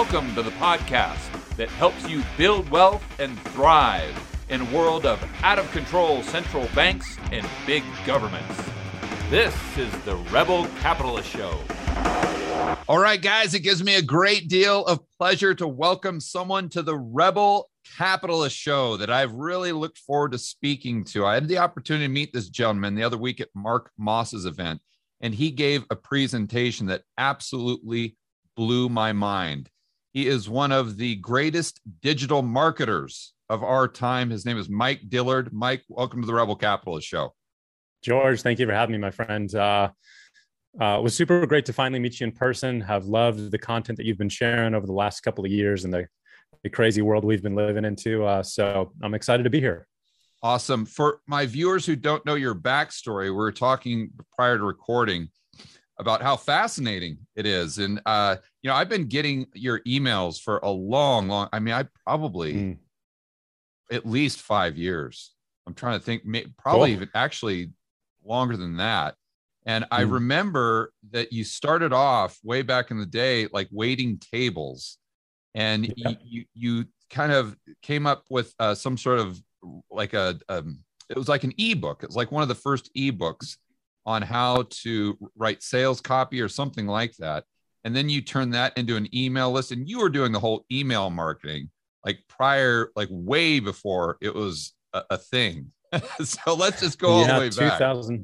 Welcome to the podcast that helps you build wealth and thrive in a world of out-of-control central banks and big governments. This is the Rebel Capitalist Show. All right, guys, it gives me a great deal of pleasure to welcome someone to the Rebel Capitalist Show that I've really looked forward to speaking to. I had the opportunity to meet this gentleman the other week at Mark Moss's event, and he gave a presentation that absolutely blew my mind. He is one of the greatest digital marketers of our time. His name is Mike Dillard. Mike, welcome to the Rebel Capitalist Show. George, thank you for having me, my friend. It was super great to finally meet you in person. Have loved the content that you've been sharing over the last couple of years and the crazy world we've been living into. So I'm excited to be here. Awesome. For my viewers who don't know your backstory, we were talking prior to recording about how fascinating it is. And, I've been getting your emails for a long, I probably at least 5 years. I'm trying to think, probably even actually longer than that. And I remember that you started off way back in the day, like waiting tables, and you kind of came up with some sort of like it was like an ebook. It was like one of the first ebooks on how to write sales copy or something like that. And then you turned that into an email list, and you were doing the whole email marketing like prior, like way before it was a thing. So let's just go all the way back.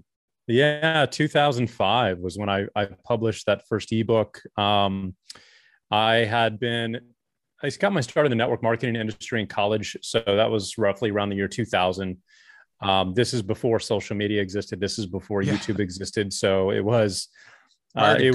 2005 was when I published that first ebook. I got my start in the network marketing industry in college. So that was roughly around the year 2000. This is before social media existed. This is before YouTube existed. So it was, it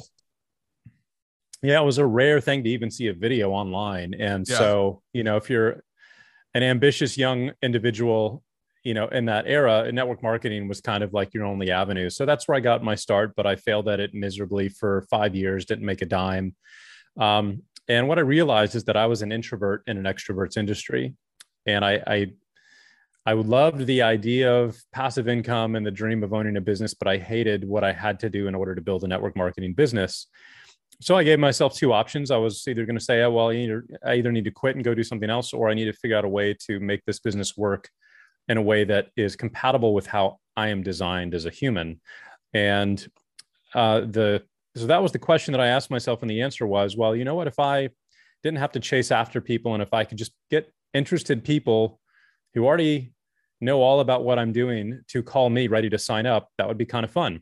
was a rare thing to even see a video online. And so, if you're an ambitious young individual, in that era, network marketing was kind of like your only avenue. So that's where I got my start, but I failed at it miserably for 5 years, didn't make a dime. And what I realized is that I was an introvert in an extrovert's industry. And I loved the idea of passive income and the dream of owning a business, but I hated what I had to do in order to build a network marketing business. So I gave myself two options. I was either going to say, I either need to quit and go do something else, or I need to figure out a way to make this business work in a way that is compatible with how I am designed as a human. And so that was the question that I asked myself. And the answer was, well, you know what, if I didn't have to chase after people, and if I could just get interested people who already know all about what I'm doing to call me ready to sign up, that would be kind of fun.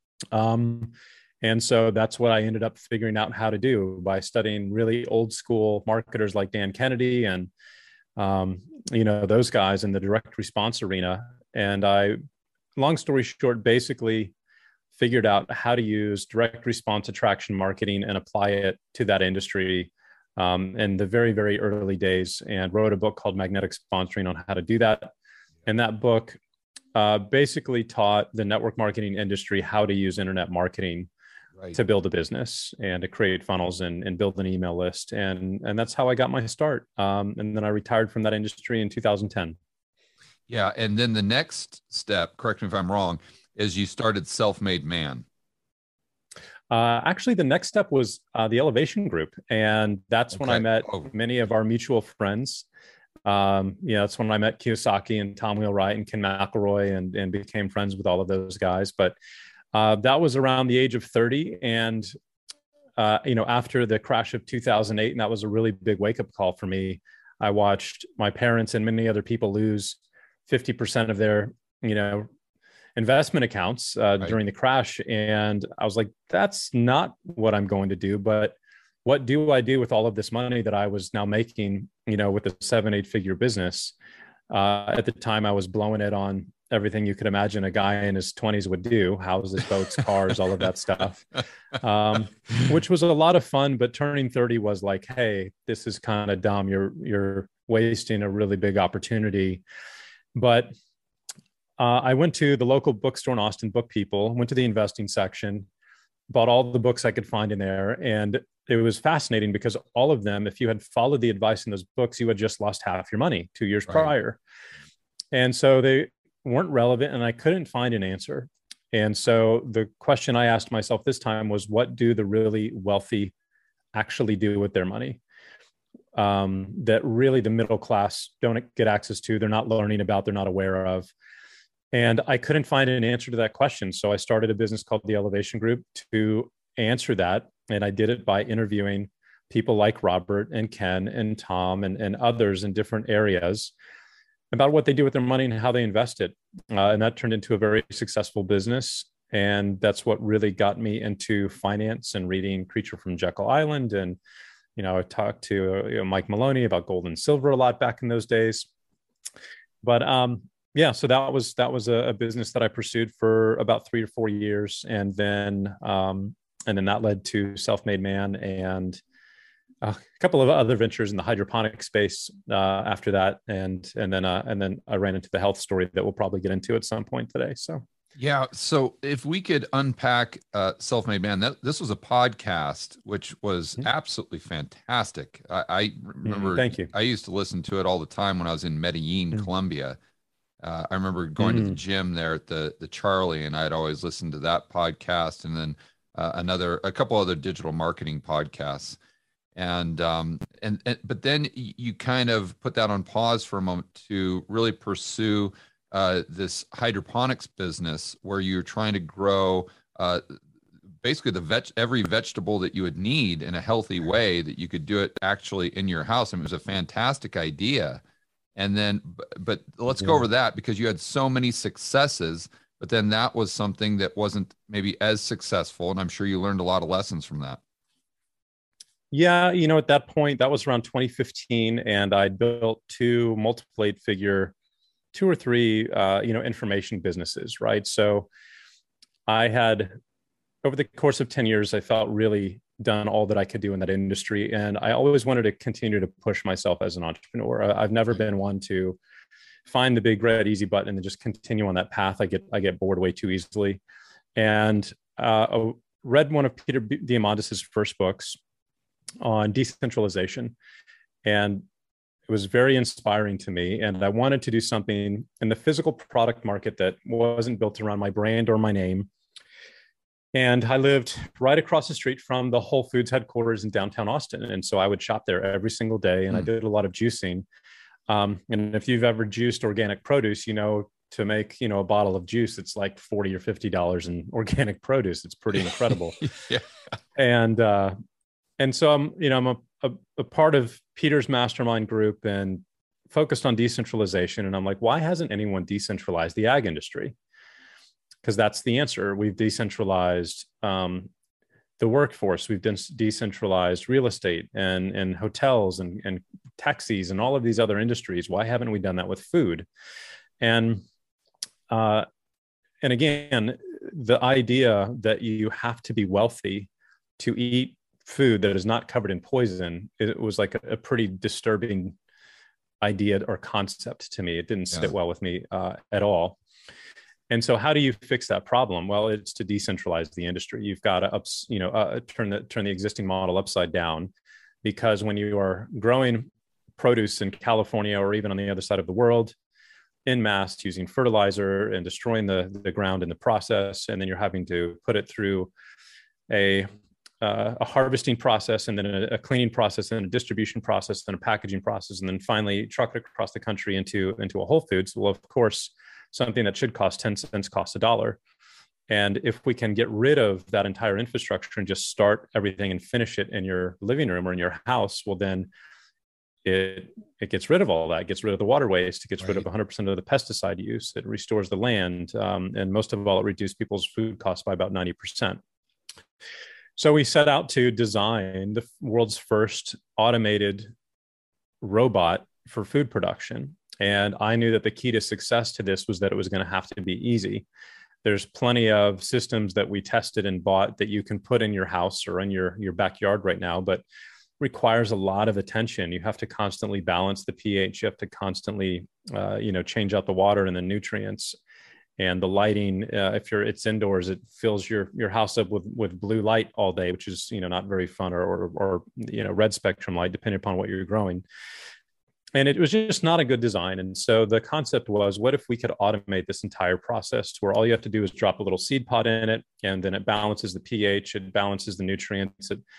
And so that's what I ended up figuring out how to do by studying really old school marketers like Dan Kennedy and, those guys in the direct response arena. And long story short, basically figured out how to use direct response attraction marketing and apply it to that industry in the very, very early days, and wrote a book called Magnetic Sponsoring on how to do that. And that book basically taught the network marketing industry how to use internet marketing to build a business and to create funnels and build an email list. And that's how I got my start. And then I retired from that industry in 2010. Yeah. And then the next step, correct me if I'm wrong, is you started Self-Made Man. Actually, the next step was the Elevation Group. And that's when I met many of our mutual friends. That's when I met Kiyosaki and Tom Wheelwright and Ken McElroy and became friends with all of those guys. But that was around the age of 30. And, after the crash of 2008, and that was a really big wake-up call for me. I watched my parents and many other people lose 50% of their, investment accounts during the crash. And I was like, that's not what I'm going to do. But what do I do with all of this money that I was now making, with a 7-8 figure business? At the time, I was blowing it on everything you could imagine a guy in his 20s would do: houses, boats, cars, all of that stuff, which was a lot of fun. But turning 30 was like, hey, this is kind of dumb. You're wasting a really big opportunity. But I went to the local bookstore in Austin, Book People, went to the investing section, bought all the books I could find in there. And it was fascinating because all of them, if you had followed the advice in those books, you had just lost half your money 2 years prior. And so they weren't relevant, and I couldn't find an answer. And so the question I asked myself this time was, what do the really wealthy actually do with their money, that really the middle class don't get access to, they're not learning about, they're not aware of. And I couldn't find an answer to that question. So I started a business called the Elevation Group to answer that. And I did it by interviewing people like Robert and Ken and Tom and others in different areas about what they do with their money and how they invest it. And that turned into a very successful business. And that's what really got me into finance and reading Creature from Jekyll Island. And, I talked to Mike Maloney about gold and silver a lot back in those days. But so that was a business that I pursued for about 3 or 4 years. And then that led to Self-Made Man and a couple of other ventures in the hydroponic space after that, and then I ran into the health story that we'll probably get into at some point today. So yeah, so if we could unpack Self-Made Man, this was a podcast which was absolutely fantastic. I remember. Thank you. I used to listen to it all the time when I was in Medellin, Colombia. I remember going to the gym there at the Charlie, and I'd always listen to that podcast, and then a couple other digital marketing podcasts. And but then you kind of put that on pause for a moment to really pursue this hydroponics business where you're trying to grow basically every vegetable that you would need in a healthy way, that you could do it actually in your house. I mean, it was a fantastic idea. And then, but let's go over that, because you had so many successes, but then that was something that wasn't maybe as successful. And I'm sure you learned a lot of lessons from that. Yeah, at that point, that was around 2015, and I built 2 multiple 8-figure, 2 or 3, information businesses, right? So I had, over the course of 10 years, I felt really done all that I could do in that industry. And I always wanted to continue to push myself as an entrepreneur. I've never been one to find the big red easy button and then just continue on that path. I get bored way too easily. And I read one of Peter Diamandis' first books on decentralization, and it was very inspiring to me. And I wanted to do something in the physical product market that wasn't built around my brand or my name. And I lived right across the street from the Whole Foods headquarters in downtown Austin. And so I would shop there every single day, and I did a lot of juicing. And if you've ever juiced organic produce, to make, a bottle of juice, it's like $40 or $50 in organic produce. It's pretty incredible. Yeah. And so I'm a part of Peter's mastermind group and focused on decentralization. And I'm like, why hasn't anyone decentralized the ag industry? Because that's the answer. We've decentralized the workforce. We've decentralized real estate and hotels and taxis and all of these other industries. Why haven't we done that with food? And again, the idea that you have to be wealthy to eat food that is not covered in poison, it was like a pretty disturbing idea or concept to me. It didn't sit well with me at all. And so how do you fix that problem? Well, it's to decentralize the industry. You've got to turn the existing model upside down, because when you are growing produce in California or even on the other side of the world in mass using fertilizer and destroying the ground in the process, and then you're having to put it through a harvesting process, and then a cleaning process, and a distribution process, and a packaging process, and then finally truck it across the country into a Whole Foods. Well, of course, something that should cost 10 cents costs $1. And if we can get rid of that entire infrastructure and just start everything and finish it in your living room or in your house, well, then it gets rid of all that. It gets rid of the water waste. It gets rid of 100% of the pesticide use. It restores the land. And most of all, it reduced people's food costs by about 90%. So we set out to design the world's first automated robot for food production. And I knew that the key to success to this was that it was going to have to be easy. There's plenty of systems that we tested and bought that you can put in your house or in your backyard right now, but requires a lot of attention. You have to constantly balance the pH. You have to constantly, change out the water and the nutrients. And the lighting, if it's indoors, it fills your house up with blue light all day, which is not very fun, or red spectrum light, depending upon what you're growing. And it was just not a good design. And so the concept was, what if we could automate this entire process to where all you have to do is drop a little seed pod in it, and then it balances the pH, it balances the nutrients,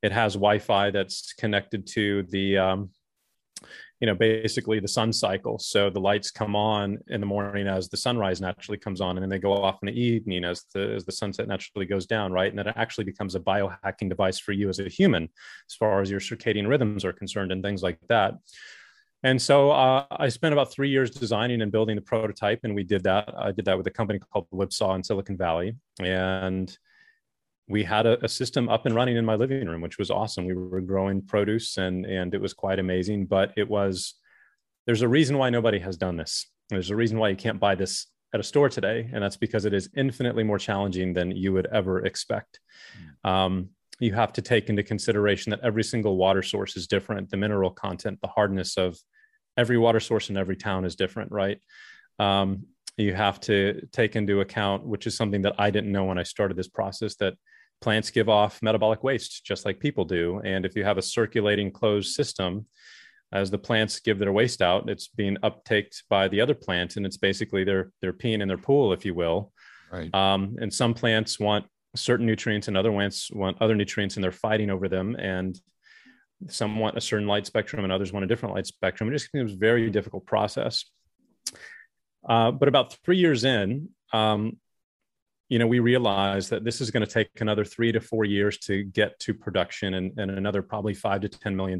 It has Wi-Fi that's connected to the basically the sun cycle. So the lights come on in the morning as the sunrise naturally comes on, and then they go off in the evening as the sunset naturally goes down, right? And then it actually becomes a biohacking device for you as a human, as far as your circadian rhythms are concerned and things like that. And so I spent about 3 years designing and building the prototype, and we did that. I did that with a company called Whipsaw in Silicon Valley, and we had a system up and running in my living room, which was awesome. We were growing produce, and it was quite amazing. But there's a reason why nobody has done this. There's a reason why you can't buy this at a store today, and that's because it is infinitely more challenging than you would ever expect. You have to take into consideration that every single water source is different. The mineral content, the hardness of every water source in every town is different, right? You have to take into account, which is something that I didn't know when I started this process, that plants give off metabolic waste just like people do. And if you have a circulating closed system, as the plants give their waste out, it's being uptaked by the other plant, and it's basically they're peeing in their pool, if you will. Right. And some plants want certain nutrients and other plants want other nutrients, and they're fighting over them. And some want a certain light spectrum and others want a different light spectrum. It just becomes a very difficult process. But about 3 years in, we realized that this is going to take another 3 to 4 years to get to production, and another probably $5 to $10 million.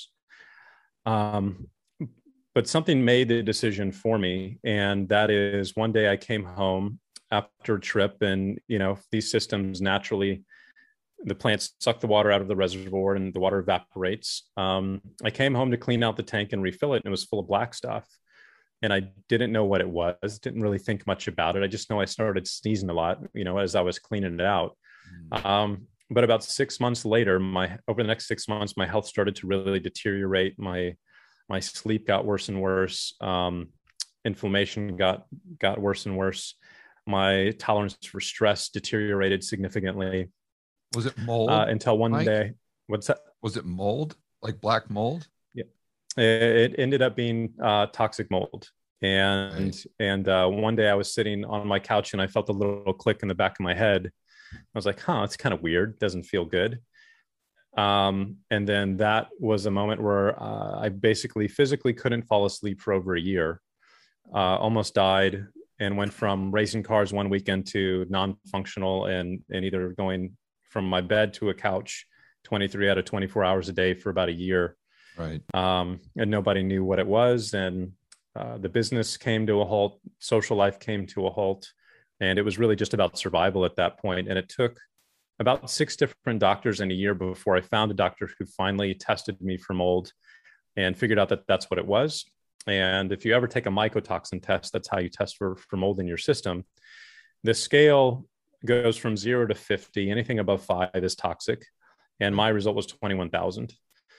But something made the decision for me. And that is, one day I came home after a trip, and, these systems naturally, the plants suck the water out of the reservoir and the water evaporates. I came home to clean out the tank and refill it, and it was full of black stuff. And I didn't know what it was, didn't really think much about it. I just know I started sneezing a lot, as I was cleaning it out. But about 6 months later, over the next 6 months, my health started to really deteriorate. My sleep got worse and worse. Inflammation got worse and worse. My tolerance for stress deteriorated significantly. Was it mold? Until one Mike? day. What's that? Was it mold? Like black mold? Yeah. It ended up being toxic mold. And one day I was sitting on my couch and I felt a little click in the back of my head. I was like, it's kind of weird. Doesn't feel good. And then that was a moment where I basically physically couldn't fall asleep for over a year. Almost died, and went from racing cars one weekend to non-functional and either going from my bed to a couch 23 out of 24 hours a day for about a year. Right. And nobody knew what it was. And the business came to a halt. Social life came to a halt. And it was really just about survival at that point. And it took about 6 different doctors in a year before I found a doctor who finally tested me for mold and figured out that that's what it was. And if you ever take a mycotoxin test, that's how you test for mold in your system. The scale goes from 0 to 50. Anything above 5 is toxic. And my result was 21,000.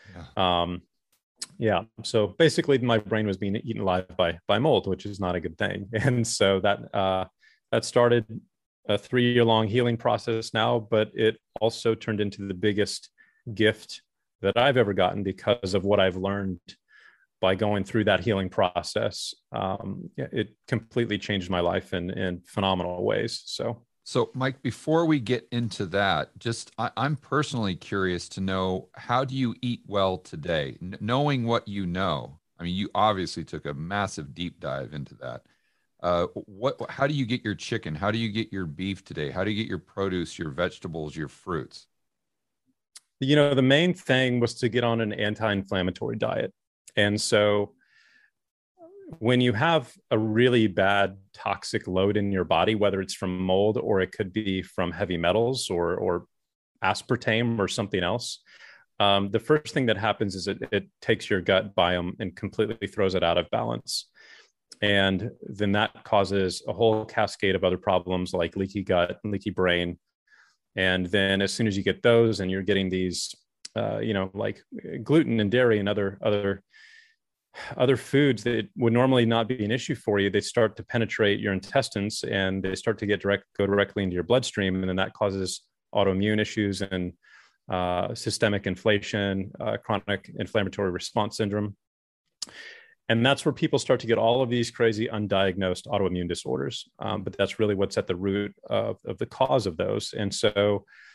Yeah. So basically my brain was being eaten alive by mold, which is not a good thing. And so that started a 3-year-long healing process now, but it also turned into the biggest gift that I've ever gotten because of what I've learned by going through that healing process. It completely changed my life in phenomenal ways. So Mike, before we get into that, I'm personally curious to know, how do you eat well today? Knowing what you know, I mean, you obviously took a massive deep dive into that. How do you get your chicken? How do you get your beef today? How do you get your produce, your vegetables, your fruits? The main thing was to get on an anti-inflammatory diet. And so when you have a really bad toxic load in your body, whether it's from mold or it could be from heavy metals or aspartame or something else, the first thing that happens is it takes your gut biome and completely throws it out of balance. And then that causes a whole cascade of other problems like leaky gut, leaky brain. And then as soon as you get those and you're getting these, like gluten and dairy and other foods that would normally not be an issue for you, they start to penetrate your intestines and they start to go directly into your bloodstream. And then that causes autoimmune issues and systemic inflation, chronic inflammatory response syndrome. And that's where people start to get all of these crazy undiagnosed autoimmune disorders. But that's really what's at the root of the cause of those. And so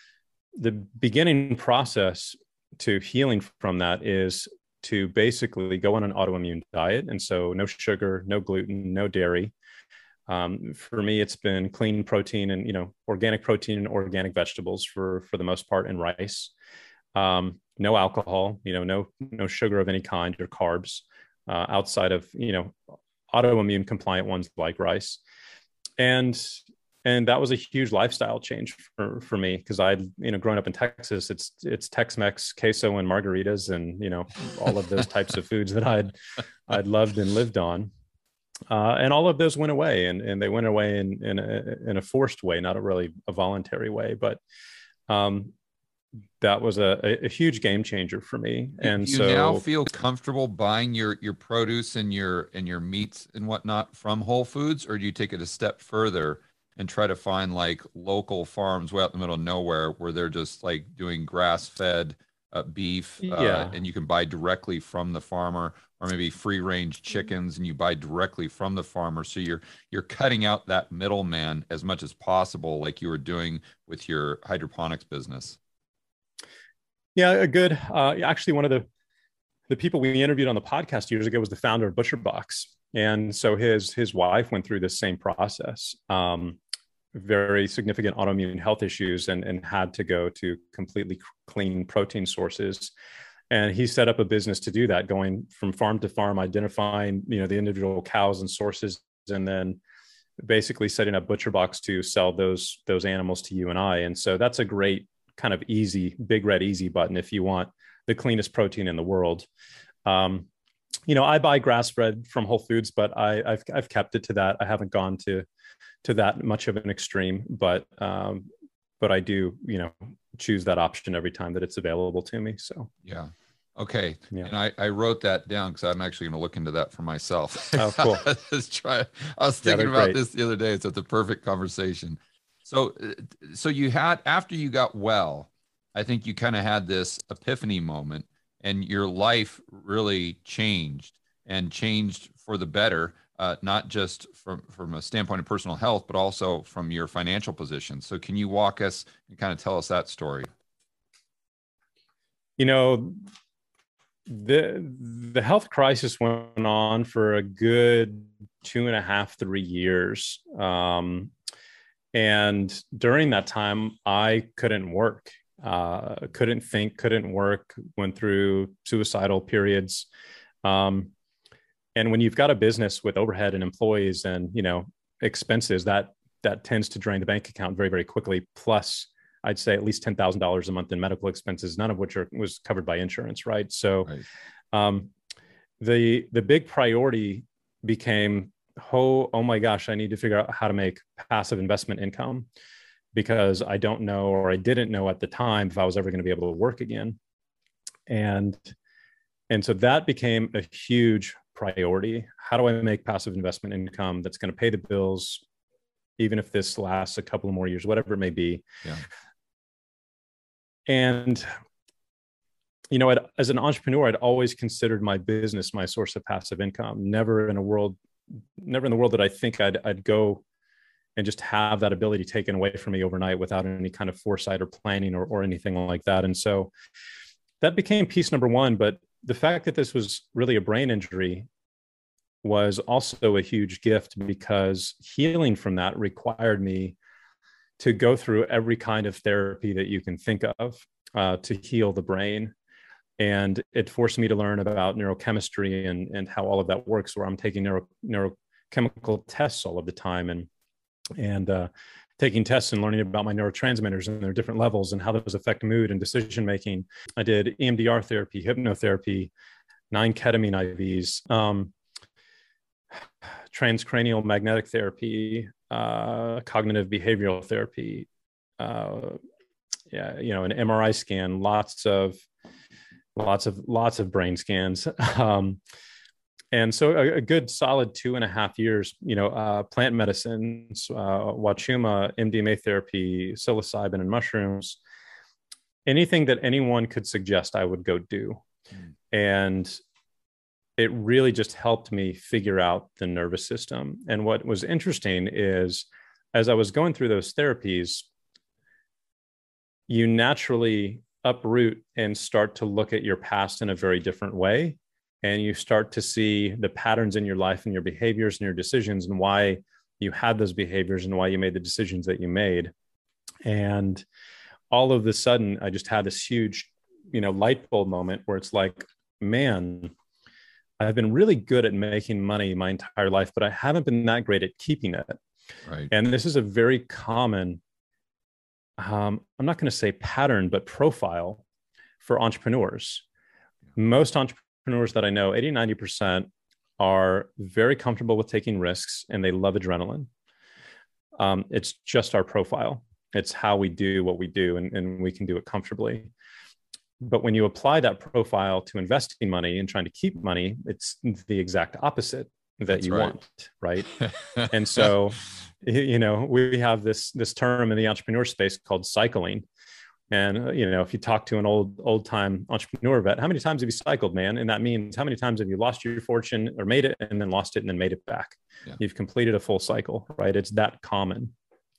the beginning process to healing from that is to basically go on an autoimmune diet. And so no sugar, no gluten, no dairy. For me, it's been clean protein and, organic protein and organic vegetables for the most part, and rice. No alcohol, no sugar of any kind or carbs, outside of, autoimmune compliant ones like rice. And that was a huge lifestyle change for me, because I'd, growing up in Texas, it's Tex-Mex, queso, and margaritas, and all of those types of foods that I'd loved and lived on. And all of those went away, and they went away in a forced way, not a voluntary way. But that was a huge game changer for me. And you now feel comfortable buying your produce and your meats and whatnot from Whole Foods, or do you take it a step further and try to find like local farms way out in the middle of nowhere where they're just like doing grass-fed beef, and you can buy directly from the farmer, or maybe free-range chickens and you buy directly from the farmer? So you're cutting out that middleman as much as possible, like you were doing with your hydroponics business. Yeah, a good. Actually, one of the people we interviewed on the podcast years ago was the founder of ButcherBox, and so his wife went through the same process. Very significant autoimmune health issues, and had to go to completely clean protein sources. And he set up a business to do that, going from farm to farm, identifying, the individual cows and sources, and then basically setting up ButcherBox to sell those animals to you and I. And so that's a great kind of easy, big red easy button if you want the cleanest protein in the world. I buy grass-fed from Whole Foods, but I've kept it to that. I haven't gone to that much of an extreme, but I do, choose that option every time that it's available to me. So yeah. Okay. Yeah. And I wrote that down because I'm actually going to look into that for myself. Oh, cool. I was thinking about this the other day. It's the perfect conversation. So you had, after you got well, I think you kind of had this epiphany moment, and your life really changed for the better, not just from a standpoint of personal health, but also from your financial position. So can you walk us and kind of tell us that story? The health crisis went on for a good 2.5, 3 years. And during that time, I couldn't work, couldn't think, couldn't work, went through suicidal periods. And when you've got a business with overhead and employees and, expenses, that tends to drain the bank account very, very quickly. Plus, I'd say at least $10,000 a month in medical expenses, none of which was covered by insurance. Right. So the big priority became, oh my gosh, I need to figure out how to make passive investment income, because I don't know, or I didn't know at the time, if I was ever going to be able to work again. And so that became a huge priority. How do I make passive investment income that's going to pay the bills, even if this lasts a couple of more years, whatever it may be? Yeah. And, as an entrepreneur, I'd always considered my business my source of passive income. Never in the world that I think I'd go and just have that ability taken away from me overnight without any kind of foresight or planning or anything like that. And so that became piece number one. But the fact that this was really a brain injury was also a huge gift, because healing from that required me to go through every kind of therapy that you can think of to heal the brain. And it forced me to learn about neurochemistry and how all of that works, where I'm taking neurochemical tests all of the time, and taking tests and learning about my neurotransmitters and their different levels and how those affect mood and decision making. I did EMDR therapy, hypnotherapy, 9 ketamine IVs, transcranial magnetic therapy, cognitive behavioral therapy, an MRI scan, lots of brain scans. And so a good solid 2.5 years, plant medicines, Wachuma, MDMA therapy, psilocybin, and mushrooms, anything that anyone could suggest, I would go do. And it really just helped me figure out the nervous system. And what was interesting is, as I was going through those therapies, you naturally uproot and start to look at your past in a very different way. And you start to see the patterns in your life and your behaviors and your decisions and why you had those behaviors and why you made the decisions that you made. And all of a sudden, I just had this huge, light bulb moment where it's like, man, I've been really good at making money my entire life, but I haven't been that great at keeping it. Right. And this is a very common, I'm not going to say pattern, but profile for entrepreneurs. Most entrepreneurs that I know, 80, 90% are very comfortable with taking risks and they love adrenaline. It's just our profile. It's how we do what we do, and we can do it comfortably. But when you apply that profile to investing money and trying to keep money, it's the exact opposite that That's you right. want, right? And so, we have this term in the entrepreneur space called cycling. And, if you talk to an old time entrepreneur vet, how many times have you cycled, man? And that means how many times have you lost your fortune or made it and then lost it and then made it back? Yeah. You've completed a full cycle, right? It's that common.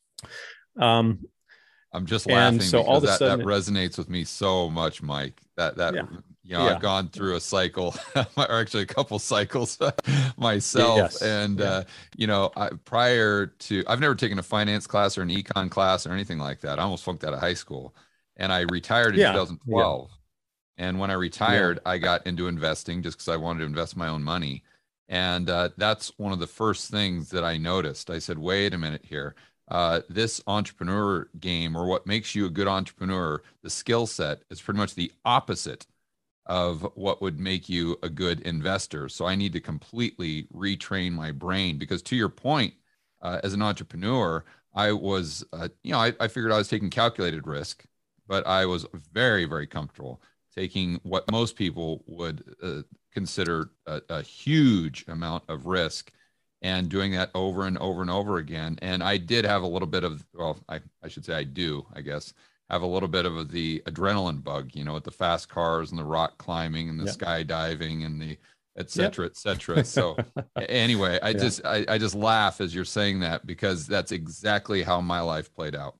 I'm just laughing so because that resonates with me so much, Mike. I've gone through a cycle, or actually a couple cycles myself. Yes. And prior to, I've never taken a finance class or an econ class or anything like that. I almost flunked out of high school, and I retired in 2012. Yeah. And when I retired, I got into investing just because I wanted to invest my own money. And that's one of the first things that I noticed. I said, wait a minute here. This entrepreneur game, or what makes you a good entrepreneur, the skill set is pretty much the opposite of what would make you a good investor. So I need to completely retrain my brain, because to your point, as an entrepreneur, I was, I figured I was taking calculated risk, but I was very, very comfortable taking what most people would consider a huge amount of risk, and doing that over and over and over again. And I did have a little bit of, I should say I do, I guess, have a little bit of the adrenaline bug, with the fast cars and the rock climbing and the skydiving and the et cetera, et cetera. So anyway, I just laugh as you're saying that, because that's exactly how my life played out.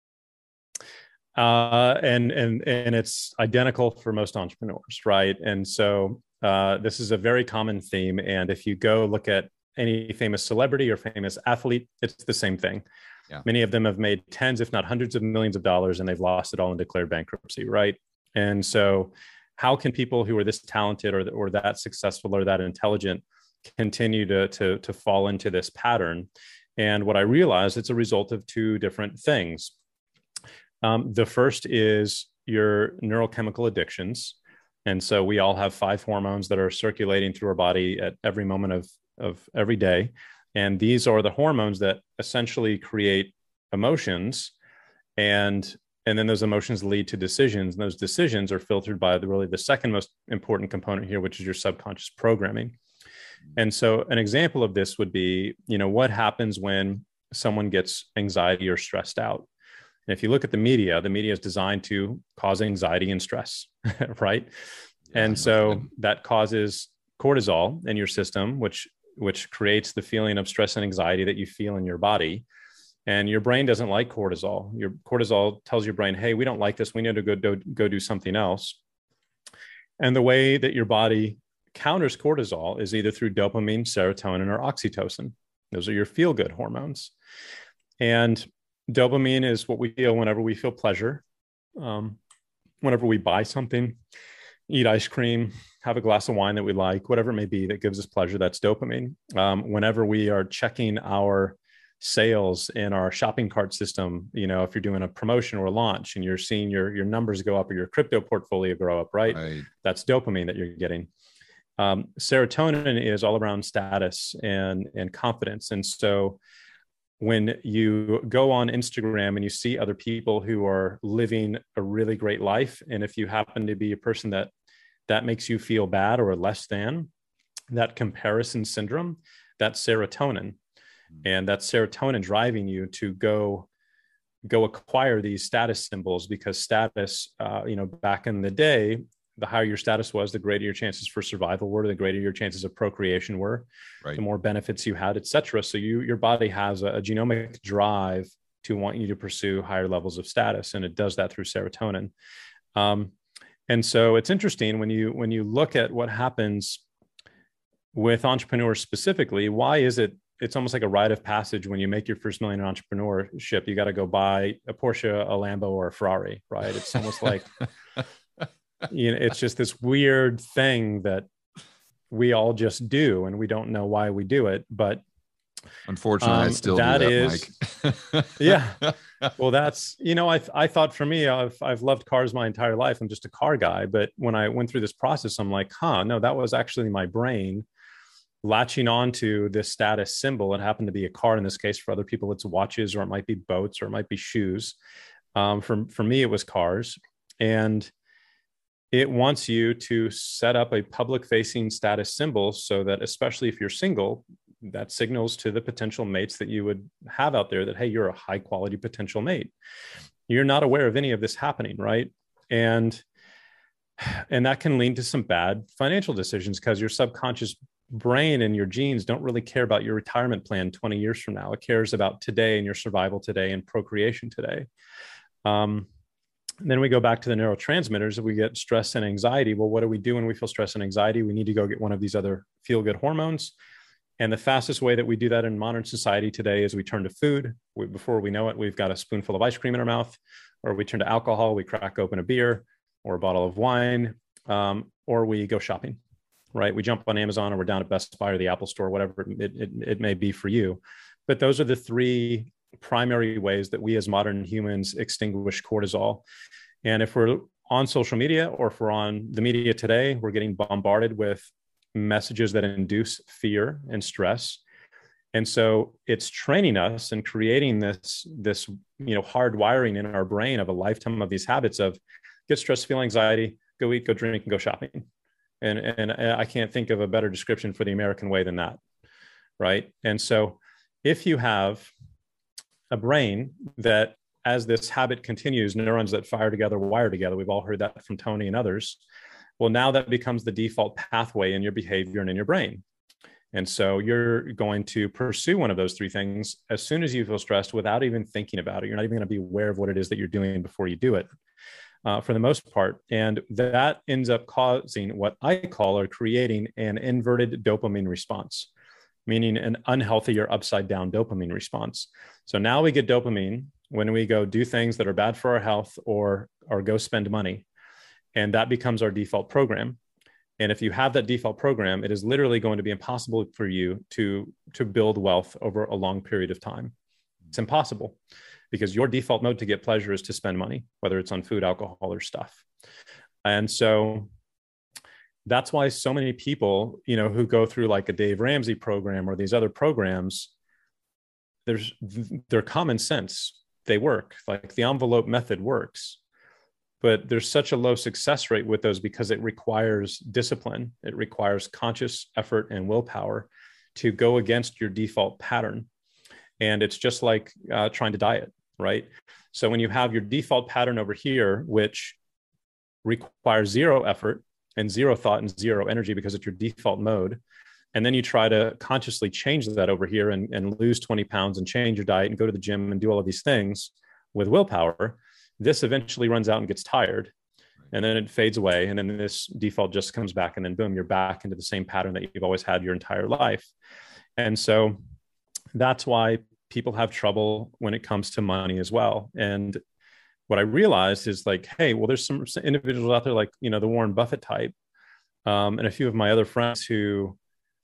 And it's identical for most entrepreneurs, right? And so this is a very common theme. And if you go look at any famous celebrity or famous athlete, it's the same thing. Yeah. Many of them have made tens, if not hundreds of millions of dollars, and they've lost it all and declared bankruptcy, right? And so how can people who are this talented or that successful or that intelligent continue to fall into this pattern? And what I realized, it's a result of two different things. The first is your neurochemical addictions. And so we all have 5 hormones that are circulating through our body at every moment of every day. And these are the hormones that essentially create emotions. And then those emotions lead to decisions. And those decisions are filtered by the second most important component here, which is your subconscious programming. And so an example of this would be, what happens when someone gets anxiety or stressed out? And if you look at the media is designed to cause anxiety and stress, right? Yeah, and so that causes cortisol in your system, which creates the feeling of stress and anxiety that you feel in your body. And your brain doesn't like cortisol. Your cortisol tells your brain, hey, we don't like this. We need to go do something else. And the way that your body counters cortisol is either through dopamine, serotonin, or oxytocin. Those are your feel-good hormones. And dopamine is what we feel whenever we feel pleasure. Whenever we buy something, eat ice cream, have a glass of wine that we like, whatever it may be that gives us pleasure, that's dopamine. Whenever we are checking our sales in our shopping cart system, if you're doing a promotion or a launch and you're seeing your numbers go up or your crypto portfolio grow up, right? That's dopamine that you're getting. Serotonin is all around status and confidence. And so when you go on Instagram and you see other people who are living a really great life, and if you happen to be a person that makes you feel bad or less than, that comparison syndrome, that's serotonin. And that's serotonin driving you to go acquire these status symbols, because status, back in the day, the higher your status was, the greater your chances for survival were, the greater your chances of procreation were, right. The more benefits you had, et cetera. So your body has a genomic drive to want you to pursue higher levels of status. And it does that through serotonin. And so it's interesting when you look at what happens with entrepreneurs specifically. Why is it? It's almost like a rite of passage when you make your first million in entrepreneurship. You got to go buy a Porsche, a Lambo, or a Ferrari, right? It's almost like, it's just this weird thing that we all just do, and we don't know why we do it. But unfortunately, I still do that, Mike. Yeah. Well, that's, I thought for me, I've loved cars my entire life. I'm just a car guy. But when I went through this process, I'm like, no, that was actually my brain latching on to this status symbol. It happened to be a car in this case. For other people, it's watches, or it might be boats, or it might be shoes. For me, it was cars. And it wants you to set up a public facing status symbol so that, especially if you're single, that signals to the potential mates that you would have out there that, hey, you're a high quality potential mate. You're not aware of any of this happening, right? And that can lead to some bad financial decisions, because your subconscious brain and your genes don't really care about your retirement plan 20 years from now. It cares about today and your survival today and procreation today. Then we go back to the neurotransmitters. We get stress and anxiety. Well, what do we do when we feel stress and anxiety? We need to go get one of these other feel-good hormones. And the fastest way that we do that in modern society today is we turn to food. Before we know it, we've got a spoonful of ice cream in our mouth, or we turn to alcohol. We crack open a beer or a bottle of wine, or we go shopping, right? We jump on Amazon, or we're down at Best Buy or the Apple Store, whatever it may be for you. But those are the three primary ways that we as modern humans extinguish cortisol. And if we're on social media, or if we're on the media today, we're getting bombarded with messages that induce fear and stress. And so it's training us and creating this hard wiring in our brain of a lifetime of these habits of get stress, feel anxiety, go eat, go drink, and go shopping. And I can't think of a better description for the American way than that, right? And so if you have a brain that, as this habit continues, neurons that fire together wire together, we've all heard that from Tony and others. Well, now that becomes the default pathway in your behavior and in your brain. And so you're going to pursue one of those three things as soon as you feel stressed, without even thinking about it. You're not even going to be aware of what it is that you're doing before you do it, for the most part. And that ends up causing what I call, or creating, an inverted dopamine response, meaning an unhealthy or upside down dopamine response. So now we get dopamine when we go do things that are bad for our health, or go spend money. And that becomes our default program. And if you have that default program, it is literally going to be impossible for you to build wealth over a long period of time. It's impossible, because your default mode to get pleasure is to spend money, whether it's on food, alcohol, or stuff. And so that's why so many people, who go through like a Dave Ramsey program or these other programs, they're common sense. They work. Like the envelope method works. But there's such a low success rate with those because it requires discipline. It requires conscious effort and willpower to go against your default pattern. And it's just like trying to diet, right? So when you have your default pattern over here, which requires zero effort and zero thought and zero energy because it's your default mode, and then you try to consciously change that over here and lose 20 pounds and change your diet and go to the gym and do all of these things with willpower, this eventually runs out and gets tired, and then it fades away. And then this default just comes back, and then boom, you're back into the same pattern that you've always had your entire life. And so that's why people have trouble when it comes to money as well. And what I realized is like, hey, well, there's some individuals out there like, the Warren Buffett type, and a few of my other friends who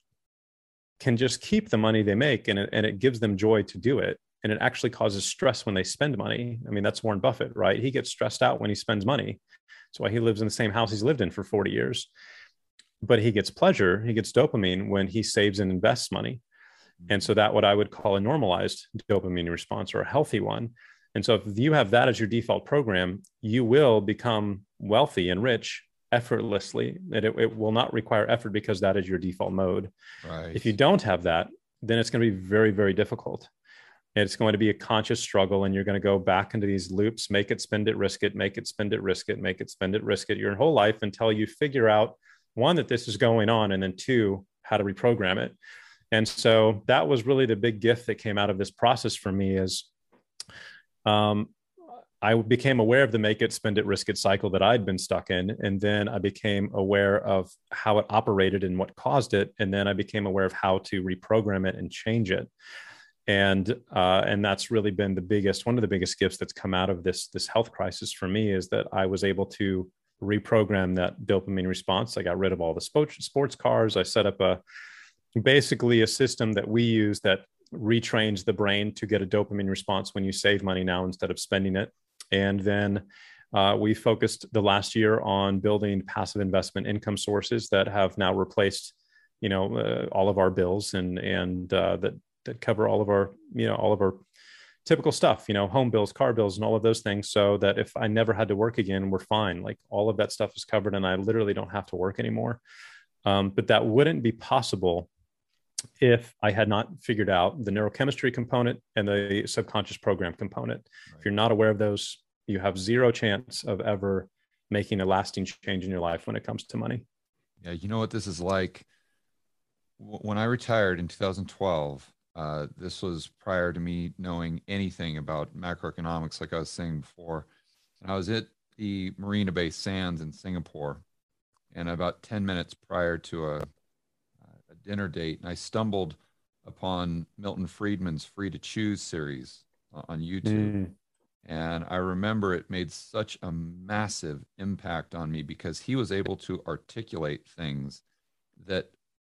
can just keep the money they make, and it gives them joy to do it. And it actually causes stress when they spend money. I mean, that's Warren Buffett, right? He gets stressed out when he spends money. That's why he lives in the same house he's lived in for 40 years. But he gets pleasure, he gets dopamine when he saves and invests money. And so that what I would call a normalized dopamine response, or a healthy one. And so if you have that as your default program, you will become wealthy and rich effortlessly. It will not require effort because that is your default mode. Right. If you don't have that, then it's going to be very, very difficult. It's going to be a conscious struggle, and you're going to go back into these loops, make it, spend it, risk it, make it, spend it, risk it, make it, spend it, risk it, your whole life, until you figure out, one, that this is going on, and then two, how to reprogram it. And so that was really the big gift that came out of this process for me, is Um, I became aware of the make it, spend it, risk it cycle that I'd been stuck in. And then I became aware of how it operated and what caused it. And then I became aware of how to reprogram it and change it. And that's really been one of the biggest gifts that's come out of this health crisis for me, is that I was able to reprogram that dopamine response. I got rid of all the sports cars. I set up basically a system that we use that retrains the brain to get a dopamine response when you save money now instead of spending it. And then we focused the last year on building passive investment income sources that have now replaced, all of our bills and that cover all of our typical stuff, home bills, car bills, and all of those things. So that if I never had to work again, we're fine. Like all of that stuff is covered, and I literally don't have to work anymore. But that wouldn't be possible if I had not figured out the neurochemistry component and the subconscious program component. Right. If you're not aware of those, you have zero chance of ever making a lasting change in your life when it comes to money. Yeah. You know what this is like? When I retired in 2012, this was prior to me knowing anything about macroeconomics, like I was saying before. And I was at the Marina Bay Sands in Singapore, and about 10 minutes prior to a dinner date, and I stumbled upon Milton Friedman's Free to Choose series on YouTube. And I remember it made such a massive impact on me because he was able to articulate things that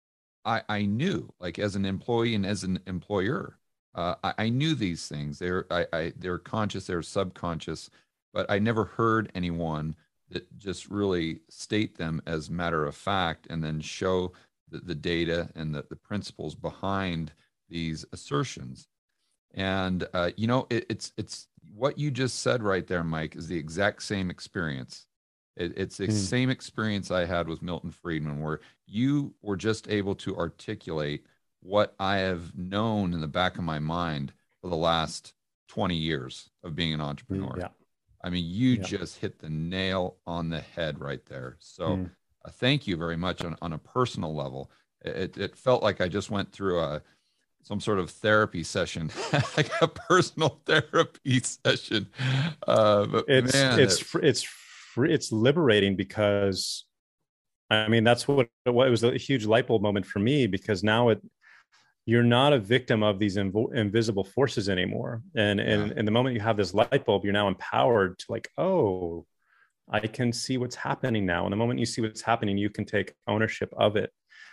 I knew, like as an employee and as an employer. I knew these things. They're conscious, they're subconscious, but I never heard anyone that just really state them as matter of fact and then show the data and the principles behind these assertions. And it's what you just said right there, Mike, is the exact same experience. It's the same experience I had with Milton Friedman, where you were just able to articulate what I have known in the back of my mind for the last 20 years of being an entrepreneur. Yeah. I mean, you just hit the nail on the head right there. So thank you very much on a personal level. It felt like I just went through some sort of therapy session, like a personal therapy session. But it's liberating, because I mean, that's what it was, a huge light bulb moment for me, because now you're not a victim of these invisible forces anymore. And the moment you have this light bulb, you're now empowered to like, oh, I can see what's happening now. And the moment you see what's happening, you can take ownership of it.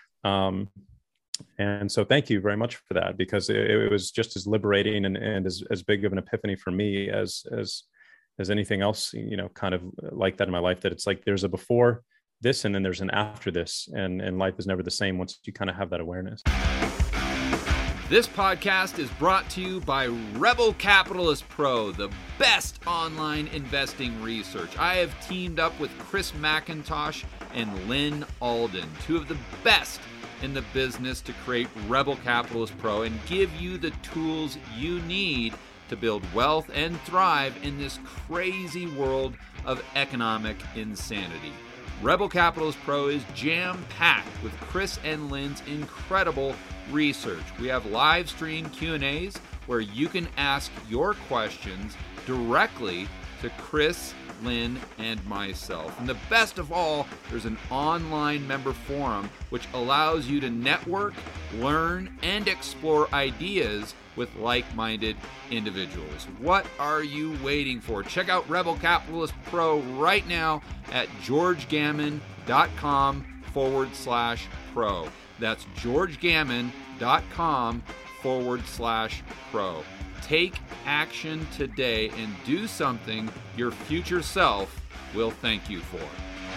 And so thank you very much for that, because it was just as liberating and as big of an epiphany for me as anything else, kind of like that in my life, that it's like there's a before this and then there's an after this, and life is never the same once you kind of have that awareness. This podcast is brought to you by Rebel Capitalist Pro, the best online investing research. I have teamed up with Chris McIntosh and Lynn Alden, two of the best in the business, to create Rebel Capitalist Pro and give you the tools you need to build wealth and thrive in this crazy world of economic insanity. Rebel Capitalist Pro is jam-packed with Chris and Lynn's incredible research. We have live stream Q&As where you can ask your questions directly to Chris, Lynn, and myself. And the best of all, there's an online member forum which allows you to network, learn, and explore ideas with like-minded individuals. What are you waiting for? Check out Rebel Capitalist Pro right now at georgegammon.com/pro. That's georgegammon.com/pro. Take action today and do something your future self will thank you for.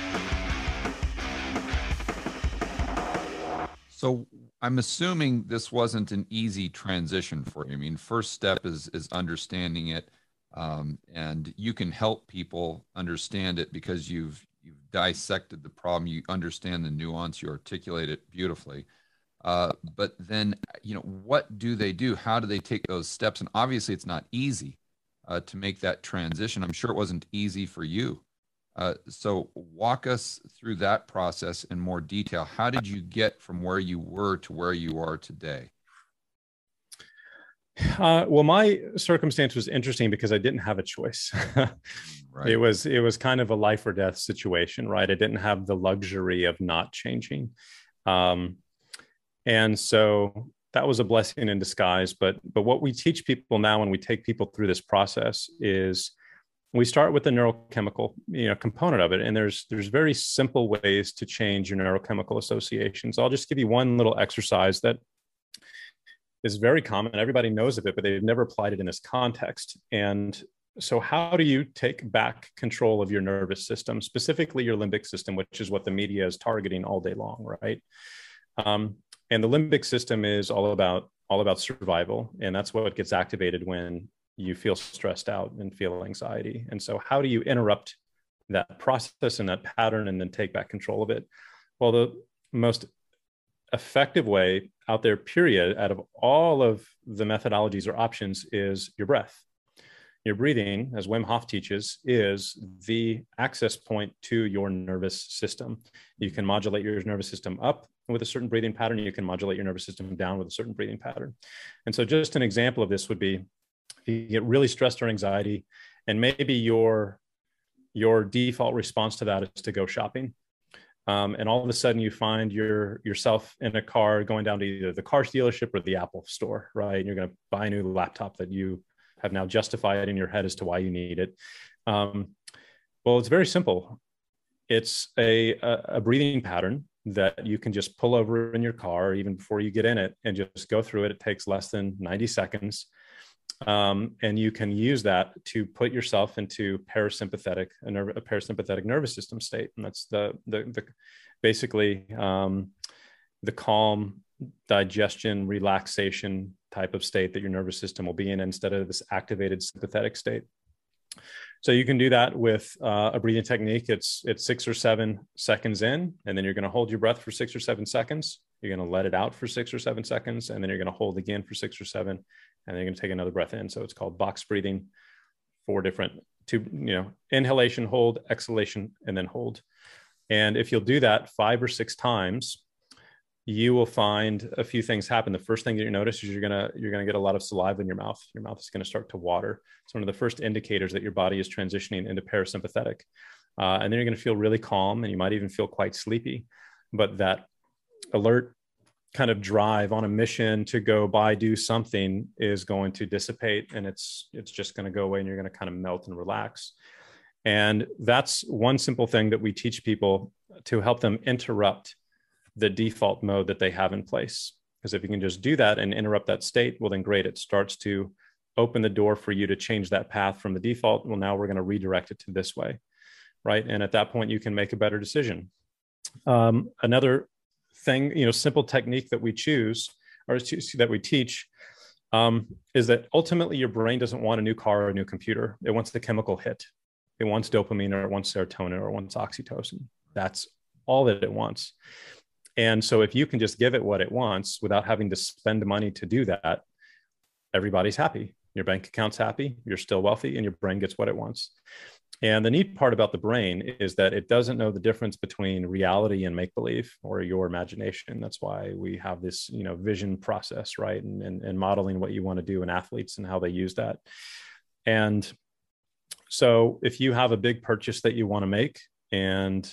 So I'm assuming this wasn't an easy transition for you. I mean, first step is understanding it, and you can help people understand it because you've dissected the problem. You understand the nuance. You articulate it beautifully. But then, what do they do? How do they take those steps? And obviously, it's not easy to make that transition. I'm sure it wasn't easy for you. So walk us through that process in more detail. How did you get from where you were to where you are today? Well, my circumstance was interesting because I didn't have a choice. Right. It was kind of a life or death situation, right? I didn't have the luxury of not changing. Um, and so that was a blessing in disguise. But what we teach people now when we take people through this process is we start with the neurochemical, component of it. And there's very simple ways to change your neurochemical associations. I'll just give you one little exercise that is very common. Everybody knows of it, but they've never applied it in this context. And so how do you take back control of your nervous system, specifically your limbic system, which is what the media is targeting all day long, right? And the limbic system is all about survival. And that's what gets activated when you feel stressed out and feel anxiety. And so how do you interrupt that process and that pattern and then take back control of it? Well, the most effective way out there, period, out of all of the methodologies or options is your breath. Your breathing, as Wim Hof teaches, is the access point to your nervous system. You can modulate your nervous system up with a certain breathing pattern. You can modulate your nervous system down with a certain breathing pattern. And so just an example of this would be if you get really stressed or anxiety, and maybe your default response to that is to go shopping. And all of a sudden you find yourself in a car going down to either the car dealership or the Apple store, right? And you're going to buy a new laptop that you have now justified in your head as to why you need it. Well, it's very simple. It's a breathing pattern that you can just pull over in your car even before you get in it and just go through it. It takes less than 90 seconds. And you can use that to put yourself into a parasympathetic nervous system state. And that's the basically the calm digestion, relaxation type of state that your nervous system will be in instead of this activated sympathetic state. So you can do that with a breathing technique. It's 6 or 7 seconds in, and then you're going to hold your breath for 6 or 7 seconds. You're going to let it out for 6 or 7 seconds, and then you're going to hold again for 6 or 7, and then you're going to take another breath in. So it's called box breathing. 4 different, inhalation, hold, exhalation, and then hold. And if you'll do that 5 or 6 times, you will find a few things happen. The first thing that you notice is you're gonna get a lot of saliva in your mouth. Your mouth is going to start to water. It's one of the first indicators that your body is transitioning into parasympathetic. And then you're going to feel really calm, and you might even feel quite sleepy. But that alert kind of drive on a mission to go do something is going to dissipate, and it's just going to go away, and you're going to kind of melt and relax. And that's one simple thing that we teach people to help them interrupt the default mode that they have in place. Because if you can just do that and interrupt that state, well, then great. It starts to open the door for you to change that path from the default. Well, now we're going to redirect it to this way, right? And at that point, you can make a better decision. Another thing, simple technique that we choose or that we teach is that ultimately your brain doesn't want a new car or a new computer. It wants the chemical hit. It wants dopamine, or it wants serotonin, or it wants oxytocin. That's all that it wants. And so if you can just give it what it wants without having to spend money to do that, everybody's happy. Your bank account's happy, you're still wealthy, and your brain gets what it wants. And the neat part about the brain is that it doesn't know the difference between reality and make-believe or your imagination. That's why we have this, vision process, right? And modeling what you want to do in athletes and how they use that. And so if you have a big purchase that you want to make, and